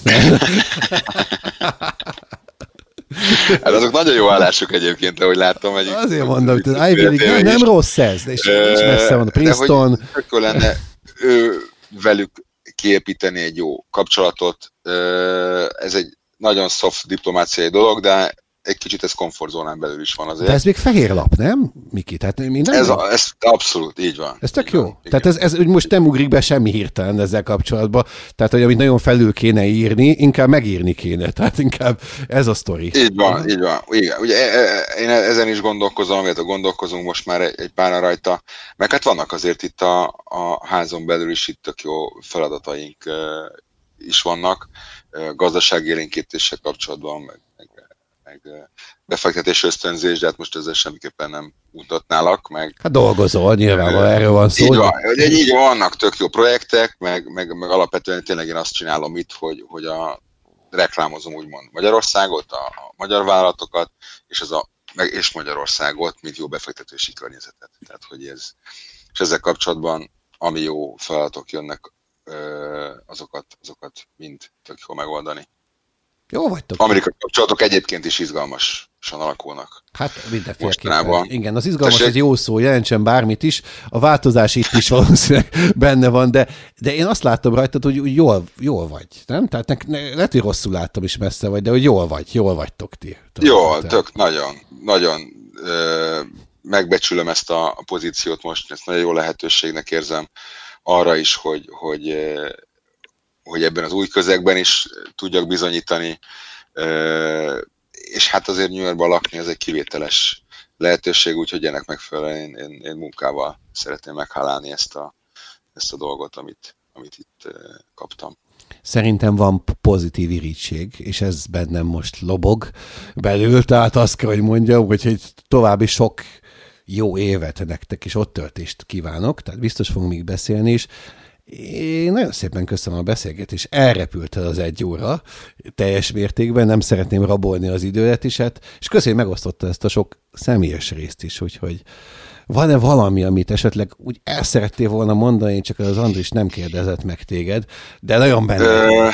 Hát azok nagyon jó állások egyébként, ahogy láttam. Egy azért mondom, hogy az Ivy League nem, nem rossz ez, és is messze van a Princeton. De hogy lenne ő velük kiépíteni egy jó kapcsolatot. Ez egy nagyon soft diplomáciai dolog, de egy kicsit ez komfortzónán belül is van azért. De ez még fehér lap, nem, Miki? Tehát minden ez, a, ez abszolút, így van. Ez tök így jó. Van, Tehát ez, ez most nem ugrik be semmi hirtelen ezzel kapcsolatban. Tehát, hogy amit nagyon felül kéne írni, inkább megírni kéne. Tehát inkább ez a sztori. Így van, uh-huh. így van. Igen. Ugye én ezen is gondolkozom, amit gondolkozunk most már egy, egy páran rajta. Meg hát vannak azért itt a, a házon belül is itt tök jó feladataink is vannak. Gazdaságélénkítéssel kapcsolatban, meg, meg, meg befektetés ösztönzés, de hát most ezzel semmiképpen nem mutatnálak. Meg, hát dolgozol, nyilvánvalóan erről van szó. Így van, hogy így vannak tök jó projektek, meg, meg, meg alapvetően tényleg én azt csinálom itt, hogy, hogy a, reklámozom úgymond Magyarországot, a, a magyar vállalatokat, és, az a, meg, és Magyarországot, mint jó befektetési környezetet. Tehát, hogy ez, és ezzel kapcsolatban, ami jó feladatok jönnek, azokat, azokat mind tök jó megoldani. Jó vagytok. Amerikai kapcsolatok egyébként is izgalmasan alakulnak. Hát mindenféleképpen. Igen, az izgalmas, ez jó szó, jelentsen bármit is. A változás itt is valószínűleg benne van, de, de én azt láttam rajtad, hogy, hogy jól, jól vagy, nem? Tehát ne, ne, lehet, hogy rosszul láttam is messze vagy, de hogy jól vagy, jól vagytok ti. Jól, tök, nagyon, nagyon ö, megbecsülöm ezt a, a pozíciót most, ezt nagyon jó lehetőségnek érzem arra is, hogy, hogy, hogy ebben az új közegben is tudjak bizonyítani, és hát azért New Yorkban lakni, ez egy kivételes lehetőség, úgyhogy ennek megfelelően én, én, én munkával szeretném meghálálni ezt a, ezt a dolgot, amit, amit itt kaptam. Szerintem van pozitív irítség, és ez bennem most lobog belül, tehát azt kell, hogy mondjam, hogy további sok jó évet nektek is ott töltést kívánok, tehát biztos fogunk még beszélni is. Én nagyon szépen köszönöm a beszélgetést, elrepült el az egy óra teljes mértékben, nem szeretném rabolni az időlet is, hát, és köszönöm, hogy megosztotta ezt a sok személyes részt is, úgyhogy van-e valami, amit esetleg úgy el szerettél volna mondani, csak az Andris nem kérdezett meg téged, de nagyon benne.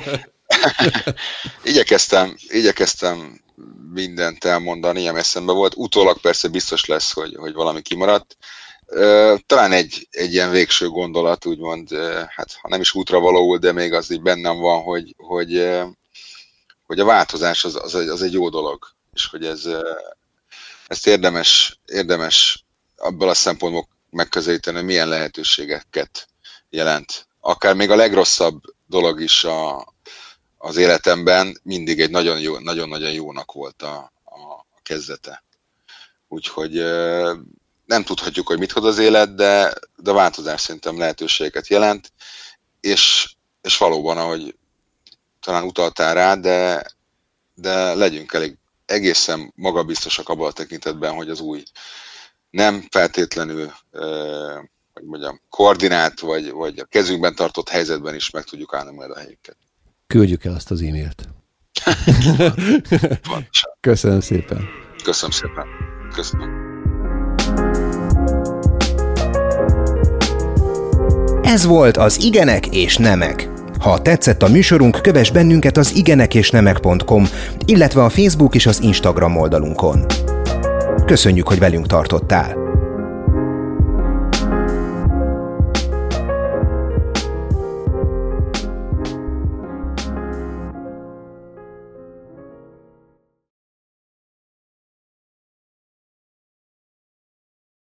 igyekeztem, igyekeztem mindent elmondani, ami eszembe volt. Utólag persze biztos lesz, hogy, hogy valami kimaradt. Talán egy, egy ilyen végső gondolat, úgymond, hát ha nem is útravalóul, de még az így bennem van, hogy, hogy, hogy a változás az, az, egy, az egy jó dolog, és hogy ez, ezt érdemes, érdemes abból a szempontból megközelíteni, hogy milyen lehetőségeket jelent. Akár még a legrosszabb dolog is a, az életemben mindig egy nagyon jó, nagyon-nagyon jónak volt a, a kezdete. Úgyhogy nem tudhatjuk, hogy mit hoz az élet, de, de a változás szerintem lehetőségeket jelent, és, és valóban, ahogy talán utaltál rá, de, de legyünk elég egészen magabiztosak abban a tekintetben, hogy az új nem feltétlenül hogy mondjam, koordinált, vagy, vagy a kezünkben tartott helyzetben is meg tudjuk állni majd a helyüket. Küldjük el azt az e-mailt. Köszönöm szépen. Köszönöm szépen. Köszönöm. Ez volt az Igenek és Nemek. Ha tetszett a műsorunk, kövess bennünket az igenekésnemek pont com, illetve a Facebook és az Instagram oldalunkon. Köszönjük, hogy velünk tartottál!